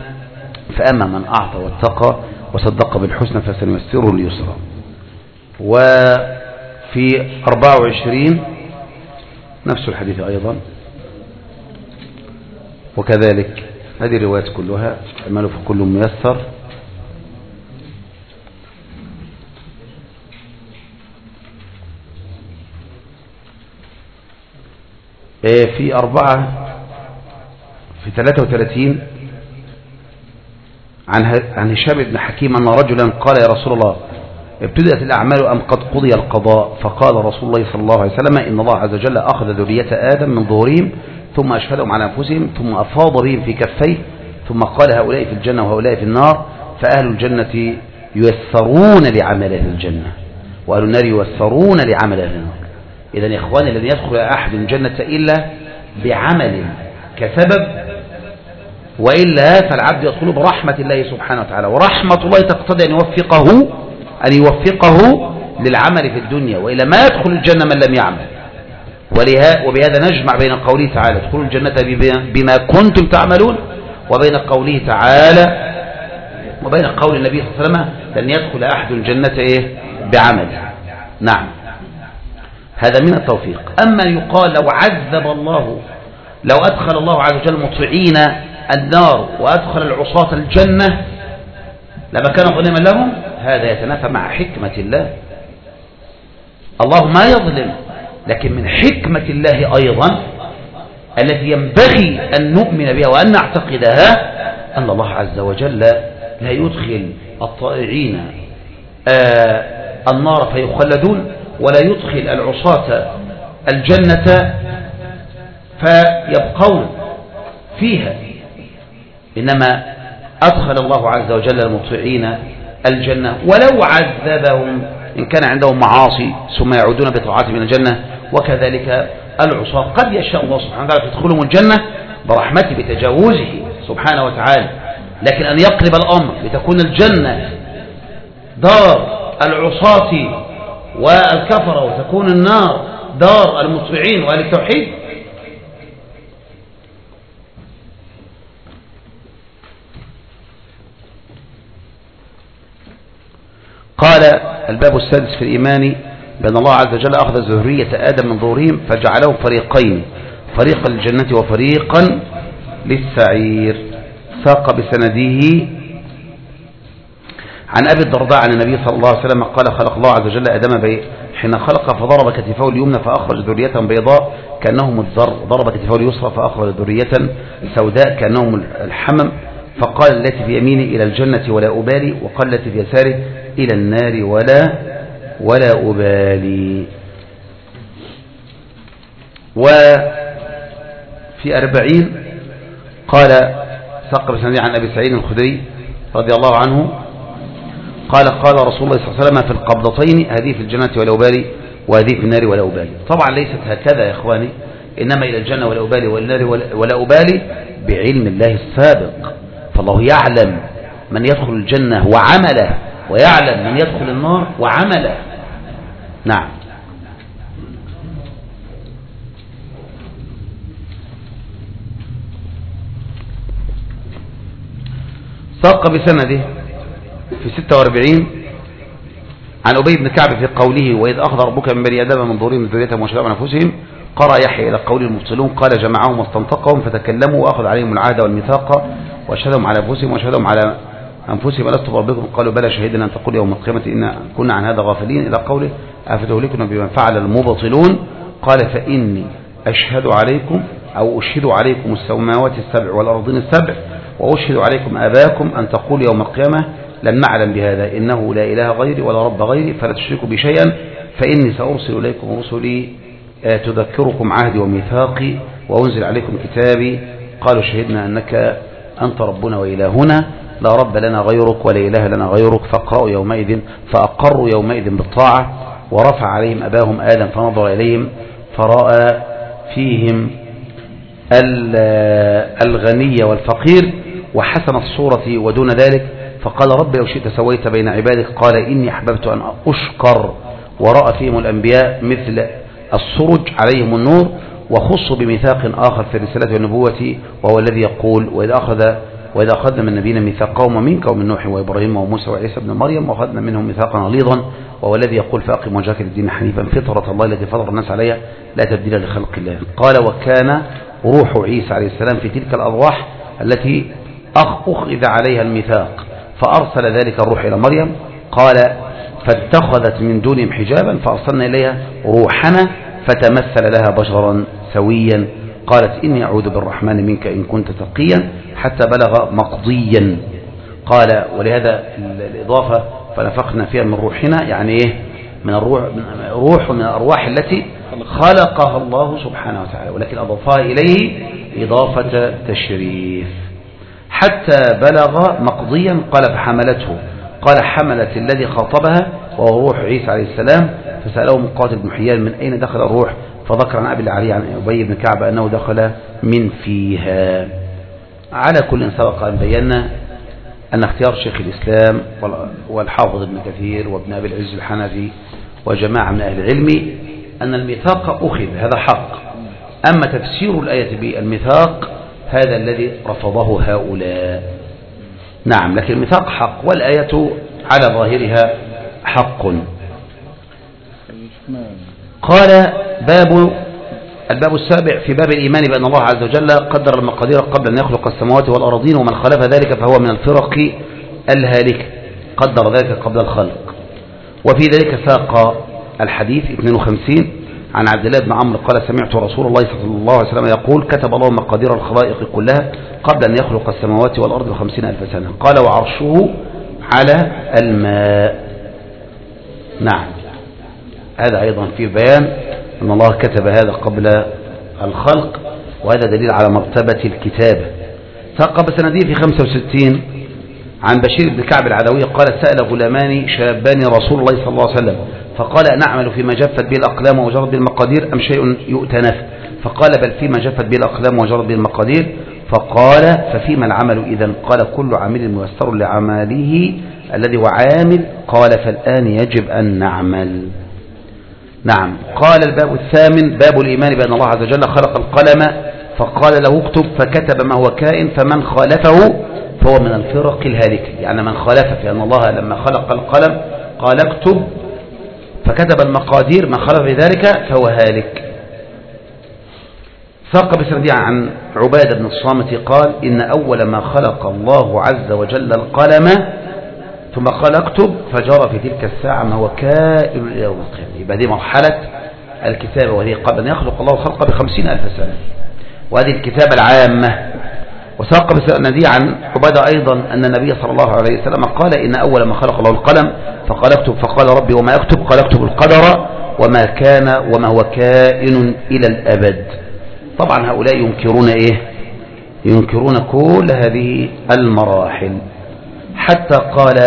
فأما من أعطى واتقى وصدق بالحسنى فسنيسره لليسرى. وفي أربعة وعشرين نفس الحديث أيضا وكذلك هذه الروايات كلها اعملوا فكل ميسر. في أربعة في ثلاثة وثلاثين عن عن هشام بن حكيم أن رجلا قال يا رسول الله ابتدأت الأعمال أم قد قضي القضاء؟ فقال رسول الله صلى الله عليه وسلم إن الله عز وجل أخذ ذرية آدم من ظهورهم ثم أشهدهم على أنفسهم ثم أفاض بهم في كفيه ثم قال هؤلاء في الجنة وهؤلاء في النار، فأهل الجنة ييسرون لعمل أهل الجنة وأهل النار ييسرون لعمل أهل النار. إذن يا إخواني لن يدخل أحد الجنة إلا بعمل كسبب، وإلا فالعبد يدخل برحمة الله سبحانه وتعالى، ورحمة الله تقتضي أن يوفقه أن يوفقه للعمل في الدنيا، وإلا ما يدخل الجنة من لم يعمل. وبهذا نجمع بين قوله تعالى ادخلوا الجنة بما كنتم تعملون وبين قوله تعالى وبين قول النبي صلى الله عليه وسلم لن يدخل أحد الجنة إيه؟ بعمل. نعم هذا من التوفيق. أما يقال لو عذب الله لو أدخل الله عز وجل مطيعين النار وأدخل العصاة الجنة لما كان ظلما لهم، هذا يتنافى مع حكمة الله. الله ما يظلم، لكن من حكمة الله أيضا التي ينبغي أن نؤمن بها وأن نعتقدها أن الله عز وجل لا يدخل الطائعين آه النار فيخلدون ولا يدخل العصاة الجنة فيبقون فيها، إنما أدخل الله عز وجل المطيعين الجنة ولو عذبهم إن كان عندهم معاصي ثم يعودون بطاعات من الجنة، وكذلك العصاة قد يشاء الله سبحانه وتعالى تدخلهم الجنة برحمته بتجاوزه سبحانه وتعالى، لكن أن يقلب الأمر لتكون الجنة دار العصاة والكفرة وتكون النار دار المطيعين وأهل التوحيد. قال الباب السادس في الإيمان بأن الله عز وجل أخذ ذرية آدم من ظهورهم فجعلهم فريقين، فريقا للجنة وفريقا للسعير. ساق بسنده عن أبي الدرداء عن النبي صلى الله عليه وسلم قال خلق الله عز وجل آدم بي حين خلق فضرب كتفه اليمنى فأخرج ذرية بيضاء كأنهم الذر، ضرب كتفه اليسرى فأخرج ذرية سوداء كأنهم الحمم، فقال التي في يميني إلى الجنة ولا أبالي، وقال التي في يساري إلى النار ولا ولا أبالي. وفي أربعين قال ساق بسنده عن أبي سعيد الخدري رضي الله عنه قال قال رسول الله صلى الله عليه وسلم في القبضتين هذه في الجنة ولا أبالي وهذه في النار ولا أبالي. طبعا ليست هكذا يا إخواني، إنما إلى الجنة ولا أبالي والنار ولا أبالي بعلم الله السابق، فالله يعلم من يدخل الجنة وعمله ويعلم من يدخل النار وعمله. نعم. ساق بسنده في ستة وأربعين عن أبي بن كعب في قوله وإذ أخذ ربك من بني آدم من ظهورهم ذريتهم وأشهدهم على أنفسهم، قرأ يحيى إلى قول المبطلون قال جمعهم واستنطقهم فتكلموا وأخذ عليهم العهد والميثاق وأشهدهم على أنفسهم وأشهدهم على أنفسهم ألست بربكم قالوا بلى شهدنا أن تقول يوم القيامة إن كنا عن هذا غافلين، إلى قوله أفتهلكنا بما فعل المبطلون قال فإني أشهد عليكم أو أشهد عليكم السماوات السبع والأرضين السبع وأشهد عليكم آباءكم أن تقول يوم القيامة لن نعلم بهذا إنه لا إله غيري ولا رب غيري فلا تشركوا بشيئا فإني سأرسل إليكم رسلي تذكركم عهدي وميثاقي وأنزل عليكم كتابي قالوا شهدنا أنك أنت ربنا وإلهنا لا رب لنا غيرك ولا إله لنا غيرك فأقروا يومئذ فأقروا يومئذ بالطاعة ورفع عليهم أباهم آدم فنظر إليهم فرأى فيهم الغني والفقير وحسن الصورة ودون ذلك فقال رب لو شئت سويت بين عبادك قال إني أحببت أن أشكر ورأى فيهم الأنبياء مثل السرج عليهم النور وخصوا بميثاق آخر في الرسالة والنبوة وهو الذي يقول وإذا أخذ وإذا أخذنا من نبينا ميثاقهم ومنك ومن نوح وإبراهيم وموسى وعيسى بن مريم وأخذنا منهم ميثاقا غليظا وهو الذي يقول فأقم وجهك للدين حنيفا فطرة الله التي فطر الناس عليها لا تبديل لخلق الله. قال وكان روح عيسى عليه السلام في تلك الأرواح التي أخذ عليها الميثاق فأرسل ذلك الروح إلى مريم قال فاتخذت من دونهم حجابا فأرسلنا إليها روحنا فتمثل لها بشرا سويا قالت إني أعوذ بالرحمن منك إن كنت تقيا حتى بلغ مقضيا. قال ولهذا الإضافة فنفخنا فيها من روحنا يعني إيه من الروح من روح من الأرواح التي خلقها الله سبحانه وتعالى ولكن أضافها إليه إضافة تشريف حتى بلغ مقضيا قال فحملته قال حملت الذي خاطبها وهو روح عيسى عليه السلام فسأله مقاتل بن حيان من أين دخل الروح فذكر عن أبي العلي عن أبي بن كعب أنه دخل من فيها. على كل سبق أن بينا أن اختيار شيخ الإسلام والحافظ ابن كثير وابن أبي العز الحنفي وجماعة من أهل العلم أن الميثاق أخذ هذا حق، أما تفسير الآية بالميثاق هذا الذي رفضه هؤلاء. نعم لكن الميثاق حق والآية على ظاهرها حق. قال باب الباب السابع في باب الإيمان بأن الله عز وجل قدر المقادير قبل أن يخلق السماوات والأرضين ومن خالف ذلك فهو من الفرق الهالكة قدر ذلك قبل الخلق. وفي ذلك ساق الحديث اثنين وخمسين عن عبد الله بن عمرو قال سمعت رسول الله صلى الله عليه وسلم يقول كتب الله مقادير الخلائق كلها قبل أن يخلق السماوات والأرض بخمسين ألف سنة قال وعرشه على الماء. نعم هذا أيضا في بيان أن الله كتب هذا قبل الخلق وهذا دليل على مرتبة الكتابة. ساق بسنده في خمسة وستين عن بشير بن كعب العدوي قال سأل غلامان شابان رسول الله صلى الله عليه وسلم فقال أنعمل فيما جفت به الأقلام وجرت به المقادير أم شيء يؤتنف فقال بل فيما جفت به الأقلام وجرت به المقادير فقال ففيما العمل إذن قال كل عامل ميسر لعمله الذي هو عامل قال فالآن يجب أن نعمل. نعم قال الباب الثامن باب الإيمان بأن الله عز وجل خلق القلم فقال له اكتب فكتب ما هو كائن فمن خالفه فهو من الفرق الهالكة يعني من خالف في أن الله لما خلق القلم قال اكتب فكتب المقادير من خالف ذلك فهو هالك. ساق بسندي عن عبادة بن الصامت قال إن أول ما خلق الله عز وجل القلم ثم قال اكتب، فجرى في تلك الساعة ما هو كائن إلى يوم القيامة. يبقى دي مرحلة الكتابة، وهي قبل أن يخلق الله الخلق بخمسين ألف سنة، وهذه الكتابة العامة. وساق بسندي عن عبادة أيضا أن النبي صلى الله عليه وسلم قال إن أول ما خلق الله القلم فقال اكتب، فقال ربي وما اكتب؟ قال اكتب القدر وما كان وما هو كائن إلى الأبد. طبعا هؤلاء ينكرون إيه؟ ينكرون كل هذه المراحل، حتى قال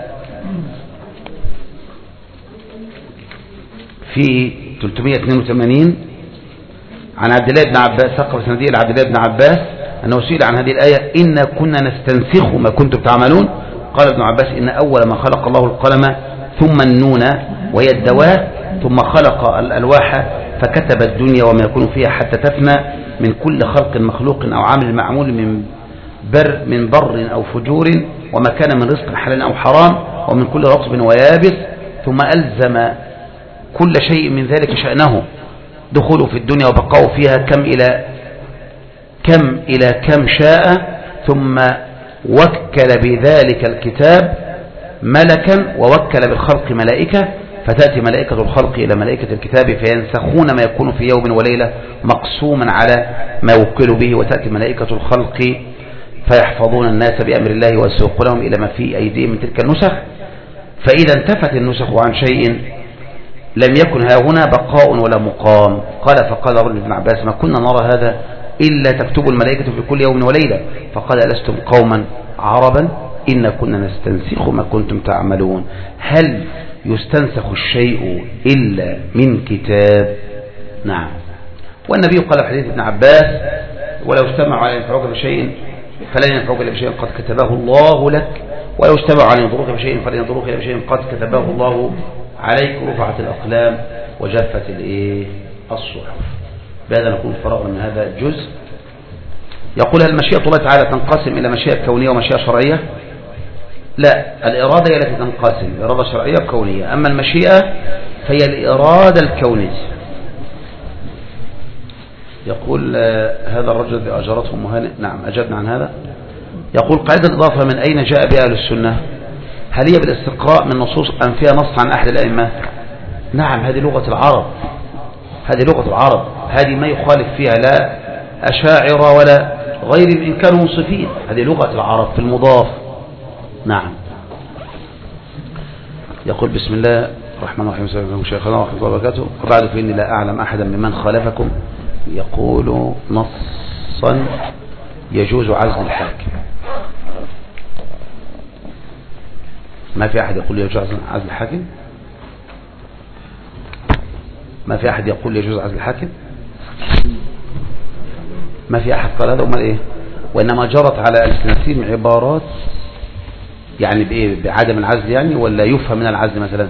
في ثلاثمائة واثنين وثمانين عن عبد الله بن عباس، ثقف سندية لعبد الله بن عباس أنه سئل عن هذه الآية إن كنا نستنسخ ما كنتم تعملون، قال ابن عباس إن أول ما خلق الله القلم ثم النون وهي الدواء ثم خلق الألواح فكتب الدنيا وما يكون فيها حتى تفنى من كل خلق مخلوق أو عامل معمول من بر من بر أو فجور وما كان من رزق حلال أو حرام ومن كل رطب ويابس، ثم ألزم كل شيء من ذلك شأنه دخوله في الدنيا وبقاؤه فيها كم إلى كم إلى كم شاء، ثم وكل بذلك الكتاب ملكا ووكل بالخلق ملائكة، فتأتي ملائكة الخلق إلى ملائكة الكتاب فينسخون ما يكون في يوم وليلة مقسوما على ما وكلوا به، وتأتي ملائكة الخلق فيحفظون الناس بأمر الله ويسوقونهم إلى ما في أيديهم من تلك النسخ، فإذا انتفت النسخ عن شيء لم يكن ها هنا بقاء ولا مقام. قال فقال رجل ابن عباس ما كنا نرى هذا إلا تكتب الملائكة في كل يوم وليلة، فقال ألستم قوما عربا إن كنا نستنسخ ما كنتم تعملون. هل يستنسخ الشيء إلا من كتاب؟ نعم. والنبي قال في حديث ابن عباس ولو اجتمعوا على ينفعوك بشيء فلن ينفعوك إلا بشيء قد كتبه الله لك، ولو اجتمعوا على يضروك بشيء فلن يضروك إلا بشيء قد كتبه الله عليك، رفعت الأقلام وجفت الإيه الصحف. بهذا نكون فرغنا من هذا الجزء. يقول هل مشيئة الله تعالى تنقسم إلى مشيئة كونية ومشيئة شرعية؟ لا، الإرادة هي التي تنقسم إرادة شرعية وكونية، أما المشيئة فهي الإرادة الكونية. يقول آه هذا الرجل الذي أجرته مهانئ، نعم أجبنا عن هذا. يقول قاعدة الإضافة من أين جاء بها أهل السنة؟ هل هي بالاستقراء من نصوص أم فيها نص عن أحد الأئمة؟ نعم، هذه لغة العرب، هذه لغة العرب، هذه ما يخالف فيها لا أشاعرة ولا غير إن كانوا منصفين، هذه لغة العرب في المضاف. نعم. يقول بسم الله الرحمن الرحيم سيدنا شيخنا ورحمة الله وبركاته، وبعد فإني لا أعلم أحدا ممن خالفكم يقول نصا يجوز عزل الحاكم. ما في أحد يقول يجوز عزل الحاكم؟ ما في أحد يقول يجوز عزل الحاكم؟ ما في أحد قال هذا. أمال إيه؟ وإنما جرت على ألسنتهم عبارات يعني بإيه؟ بعدم العزل يعني، ولا يفهم من العزل مثلا؟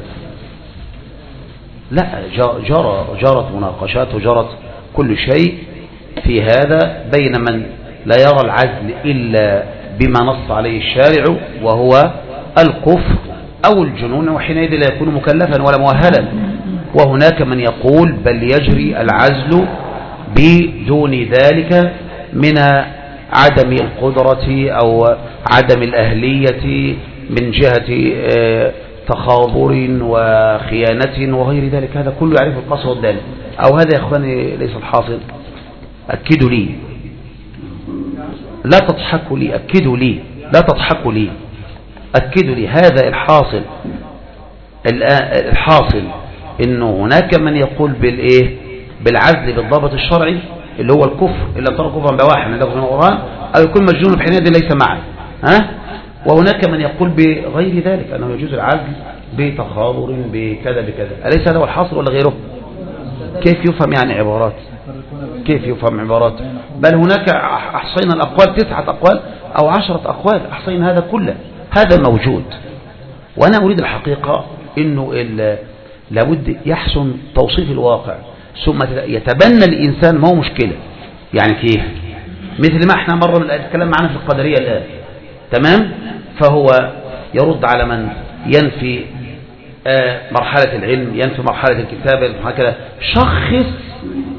لا، جرى جرت مناقشات وجرت كل شيء في هذا بين من لا يرى العزل إلا بما نص عليه الشارع وهو الكفر أو الجنون، وحينئذ لا يكون مكلفا ولا مؤهلا، وهناك من يقول بل يجري العزل بدون ذلك من عدم القدرة أو عدم الأهلية من جهة تخاضر وخيانة وغير ذلك. هذا كله يعرف القصر والدال. أو هذا يا أخواني ليس الحاصل؟ أكدوا لي، لا تضحكوا لي، أكدوا لي، لا تضحكوا لي، أكدوا لي. هذا الحاصل، الحاصل إنه هناك من يقول بالإيه؟ بالعزل بالضابط الشرعي اللي هو الكفر، إلا ترى كفرا بواحد من لفظ القرآن، أو يكون مجنون بحينئذ ليس معه، ها؟ وهناك من يقول بغير ذلك أنه يجوز العزل بتخاضر بكذا بكذا. أليس هذا هو الحاصل ولا غيره؟ كيف يفهم يعني عبارات؟ كيف يفهم عبارات؟ بل هناك أحصينا الأقوال تسعة أقوال أو عشرة أقوال، أحصينا هذا كله، هذا موجود. وأنا أريد الحقيقة أنه لابد يحسن توصيف الواقع ثم يتبنى الإنسان، ما هو مشكلة يعني كيف؟ مثل ما احنا مرة نتكلم معنا في القدرية الآن، تمام؟ فهو يرد على من ينفي آه مرحلة العلم، ينفي مرحلة الكتابة، هكذا شخص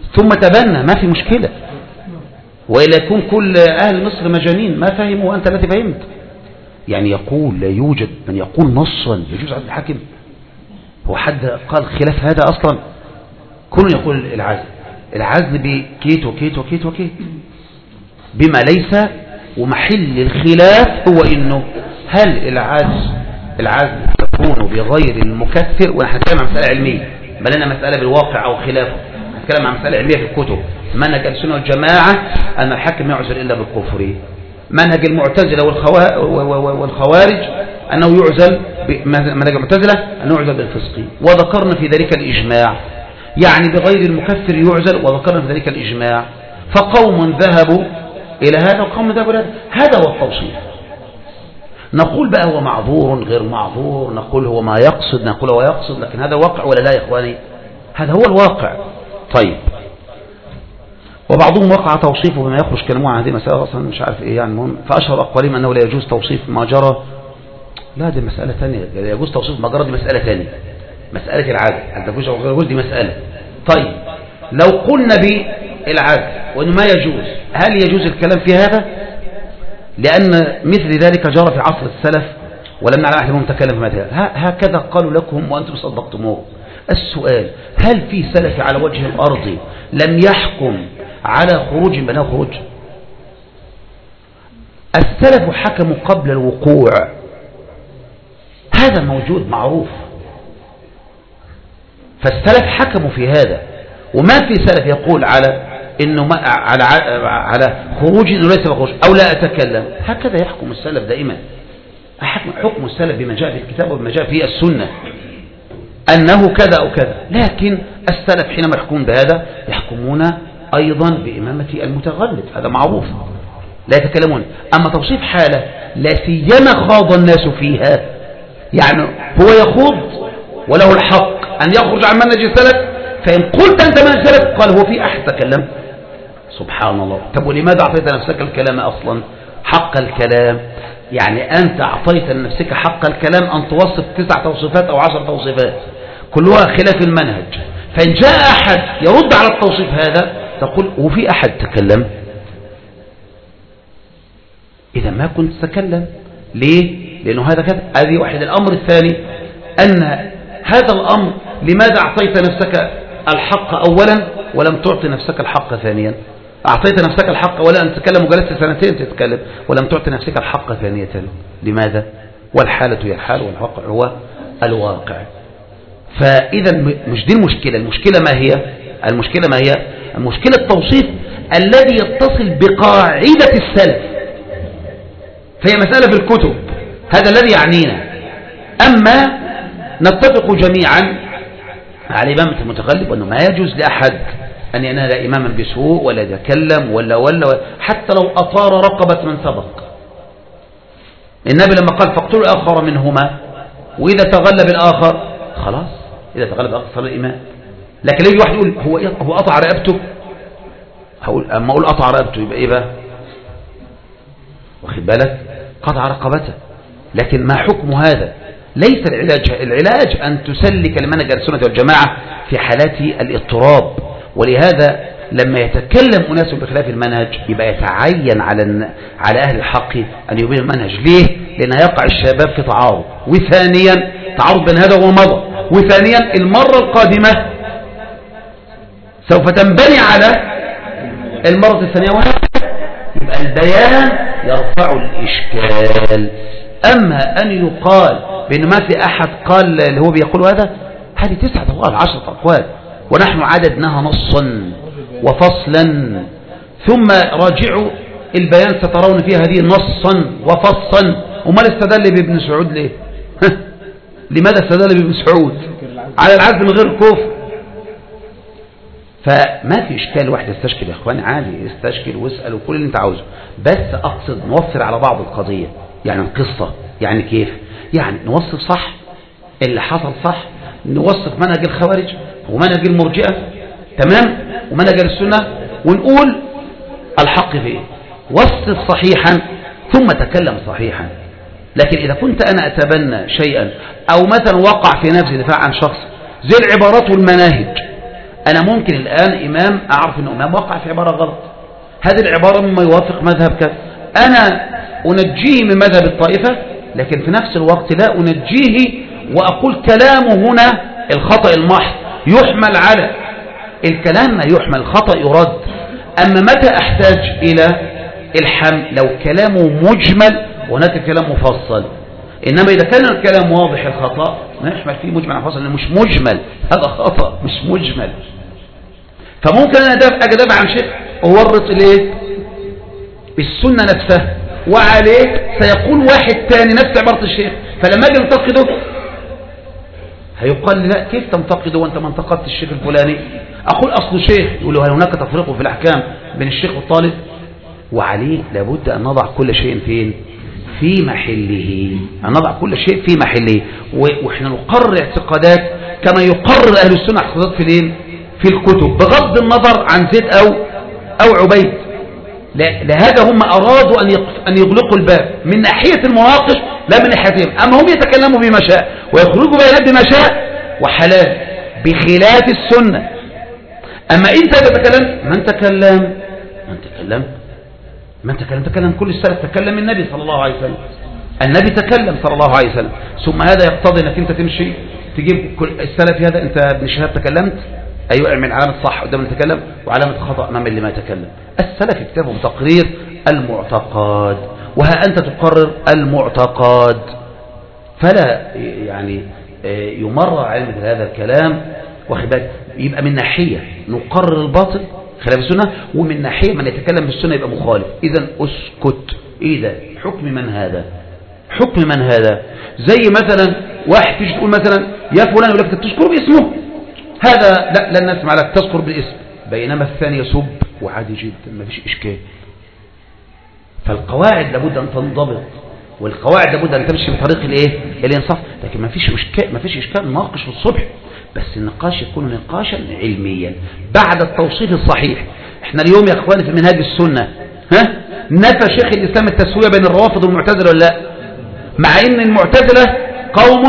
ثم تبنى، ما في مشكلة، وإلا يكون كل أهل مصر مجانين ما فهموا وأنت الذي فهمت. يعني يقول لا يوجد من يقول نصا يجوز عزل الحاكم، هو حد قال خلاف هذا أصلا؟ كل يقول العزل العزل بكيت وكيت وكيت وكيت بما ليس، ومحل الخلاف هو إنه هل العزل العزل يكون بغير المكفر، ونحن نتكلم عن مسألة علمية بل أنا مسألة بالواقع أو خلافه، نتكلم عن مسألة علمية في الكتب. منهج السنة والجماعة أن الحاكم يعزل إلا بالكفر، منهج المعتزلة والخوارج أنه يعزل، منهج المعتزلة أنه يعزل بالفسق، وذكرنا في ذلك الإجماع، يعني بغير المكفر يعزل، وذكرنا في ذلك الإجماع. فقوم ذهبوا إلى هذا وقوم ذهبوا إلى هذا، هذا هو التوصيف. نقول بقى هو معذور غير معذور، نقول هو ما يقصد، نقول هو يقصد، لكن هذا واقع ولا لا يا إخواني؟ هذا هو الواقع. طيب، وبعضهم وقع توصيفه بما يخرج كلامه عن هذه المسألة أصلا مش عارف إيه يعني، المهم فأشهر أقوالهم أنه لا يجوز توصيف ما جرى. لا دي مسألة ثانية، لا يجوز توصيف ما جرى دي مسألة ثانية، مسألة العدل هل تجوز أو يجوز دي مسألة. طيب لو قلنا بالعدل وأنه ما يجوز، هل يجوز الكلام في هذا؟ لأن مثل ذلك جرى في عصر السلف ولم نعلم أحد منهم تكلم في ماذا، هكذا قالوا لكم وأنتم صدقتموه. السؤال، هل في سلف على وجه الأرض لم يحكم على خروج بناه خروج؟ السلف حكموا قبل الوقوع، هذا موجود معروف، فالسلف حكموا في هذا، وما في سلف يقول على إنه ما على على خروج إنه ليس بخروج أو لا أتكلم. هكذا يحكم السلف دائما، حكم حكم السلف بما جاء في الكتاب وبما جاء في السنة أنه كذا أو كذا. لكن السلف حينما يحكمون بهذا يحكمون أيضا بإمامة المتغلب، هذا معروف لا يتكلمون. أما توصيف حالة لا سيما خاض الناس فيها، يعني هو يخوض وله الحق أن يخرج عن منهج السلف، فإن قلت أنت من السلف قال هو في أحد تكلم. سبحان الله. طب ولماذا أعطيت نفسك الكلام أصلا حق الكلام؟ يعني أنت أعطيت لنفسك حق الكلام أن توصف تسع توصيفات أو عشر توصيفات كلها خلاف المنهج، فإن جاء أحد يرد على التوصيف هذا تقول وفي أحد تكلم، إذا ما كنت تتكلم. ليه؟ لأنه هذا كذا. هذه واحد. الأمر الثاني أن هذا الأمر لماذا أعطيت نفسك الحق أولا ولم تعطي نفسك الحق ثانيا؟ أعطيت نفسك الحق ولا أن تتكلم وجلست سنتين تتكلم ولم تعطي نفسك الحق ثانية، لماذا؟ والحالة هي الحال والواقع هو الواقع. فإذا مش دي المشكلة. المشكلة ما هي؟ المشكلة ما هي؟ المشكلة التوصيف الذي يتصل بقاعدة السلف، فهي مسألة في الكتب، هذا الذي يعنينا. أما نتفق جميعا على إمامة المتغلب وأنه ما يجوز لأحد أن ينال إماما بسوء ولا يتكلم ولا ولا حتى لو أطار رقبة من سبق. النبي لما قال فاقتلوا الآخر منهما، وإذا تغلب الآخر خلاص، إذا تغلب الآخر صار الإمام. لكن لو واحد يقول هو هو قطع رقبته، هقول أما أقول قطع رقبته يبقى إيه بقى؟ واخد بالك؟ قطع رقبته. لكن ما حكم هذا؟ ليس العلاج العلاج أن تسلك لمنهج السنة والجماعة في حالات الاضطراب. ولهذا لما يتكلم أناس بخلاف المنهج يبقى يتعين على على أهل الحق أن يبين المنهج. ليه؟ لأن يقع الشباب في تعارض، وثانيا تعارض بين هذا ومضى، وثانيا المرة القادمة سوف تنبني على المرة الثانية، وهكذا يبقى البيان يرفع الإشكال. أما أن يقال بأن ما في أحد قال اللي هو بيقول هذا، هذه تسعة أقوال عشرة أقوال، ونحن عددناها نصا وفصلا. ثم راجعوا البيان سترون فيها هذه نصا وفصلا. وما استدل بابن سعود ليه؟ لماذا استدل بابن سعود على العزل من غير الكفر؟ فما في إشكال. واحد يستشكل يا إخواني عادي، يستشكل واسأل وكل اللي انت عاوزه، بس أقصد نوفر على بعض القضية. يعني القصة يعني كيف؟ يعني نوصف صح اللي حصل، صح نوصف منهج الخوارج ومنهج المرجئة تمام ومنهج السنة، ونقول الحق فيه، وصف صحيحا ثم تكلم صحيحا. لكن إذا كنت أنا أتبنى شيئا أو مثلا وقع في نفسي دفاع عن شخص زي العبارات والمناهج أنا ممكن الآن إمام أعرف أنه إمام وقع في عبارة غلط، هذه العبارة مما يوافق مذهب كذا، أنا أنجيه من مذهب الطائفة، لكن في نفس الوقت لا أنجيه وأقول كلامه هنا الخطأ المحض يحمل على الكلام، ما يحمل الخطأ يرد. أما متى أحتاج إلى الحمل؟ لو كلامه مجمل وهناك كلام مفصل. إنما إذا كان الكلام واضح الخطأ ما يحمل فيه مجمل مفصل، لأنه مش مجمل، هذا خطأ مش مجمل. فممكن أنا أجدب عن شيء أورط إليه السنة نفسها، وعليه سيقول واحد تاني نفس عبارة الشيخ، فلما أجي انتقده هيقال لا كيف تنتقده وأنت ما انتقدت الشيخ الفلاني؟ أقول أصل شيخ، يقول له هل هناك تفريق في الأحكام بين الشيخ والطالب؟ وعليه لابد أن نضع كل شيء فين؟ في محله، أن نضع كل شيء في محله، وإحنا نقرر اعتقادات كما يقرر أهل السنة اعتقادات في الإيه؟ في الكتب، بغض النظر عن زيد أو أو عبيد. لهذا هم أرادوا أن أن يغلقوا الباب من ناحية المناقش لا من ناحيتهم، أما هم يتكلموا بما شاء ويخرجوا بيانات بما شاء وحلال بخلاف السنة. أما أنت تتكلم من تكلم من تكلم من تكلم تكلم كل السلف، تكلم النبي صلى الله عليه وسلم، النبي تكلم صلى الله عليه وسلم، ثم هذا يقتضي أنك أنت تمشي تجيب كل السلف هذا أنت ابن شهاب تكلمت، أيوة اعمل علامة صح قدام اللي تكلم وعلامة خطأ أمام اللي ما تكلم. السلف كتابهم تقرير المعتقد، وها أنت تقرر المعتقد، فلا يعني يمر على مثل هذا الكلام وخبات. يبقى من ناحية نقرر الباطل خلاف السنة، ومن ناحية من يتكلم بالسنة يبقى مخالف. إذن أسكت. إذا حكم من هذا؟ حكم من هذا؟ زي مثلا واحد تيجي تقول مثلا يا فلان، يقول لك تذكر باسمه، هذا لا لن نسمع لك تذكر بالاسم، بينما الثاني يسب وعادي جدا ما فيش إشكال. فالقواعد لابد أن تنضبط، والقواعد لابد أن تمشي بطريق الايه الانصاف، لكن ما فيش إشكال، ما فيش إشكال نناقش الصبح، بس النقاش يكون نقاشا علميا بعد التوصيف الصحيح. احنا اليوم يا اخواني في منهاج السنة ها نفى شيخ الإسلام التسوية بين الروافض والمعتزلة ولا لا؟ مع ان المعتزلة قوم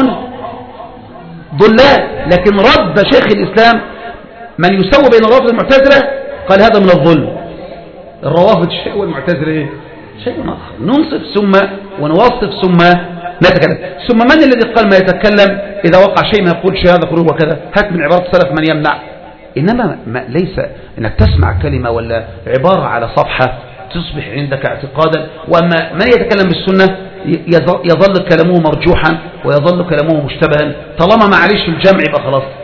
ضلال، لكن رد شيخ الإسلام من يسوي بين الروافض والمعتزلة قال هذا من الظلم. الروافض شيء والمعتزلة ايه شيء آخر. ننصف ثم ونوصف ثم نتكلم. ثم من الذي قال ما يتكلم إذا وقع شيء ما يقولش هذا خروج وكذا؟ هات من عبارة السلف من يمنع. إنما ما ليس إنك تسمع كلمة ولا عبارة على صفحة تصبح عندك اعتقادا، وأما من يتكلم بالسنة يظل كلامه مرجوحا ويظل كلامه مشتبها، طالما معلش الجمع يبقى خلاص.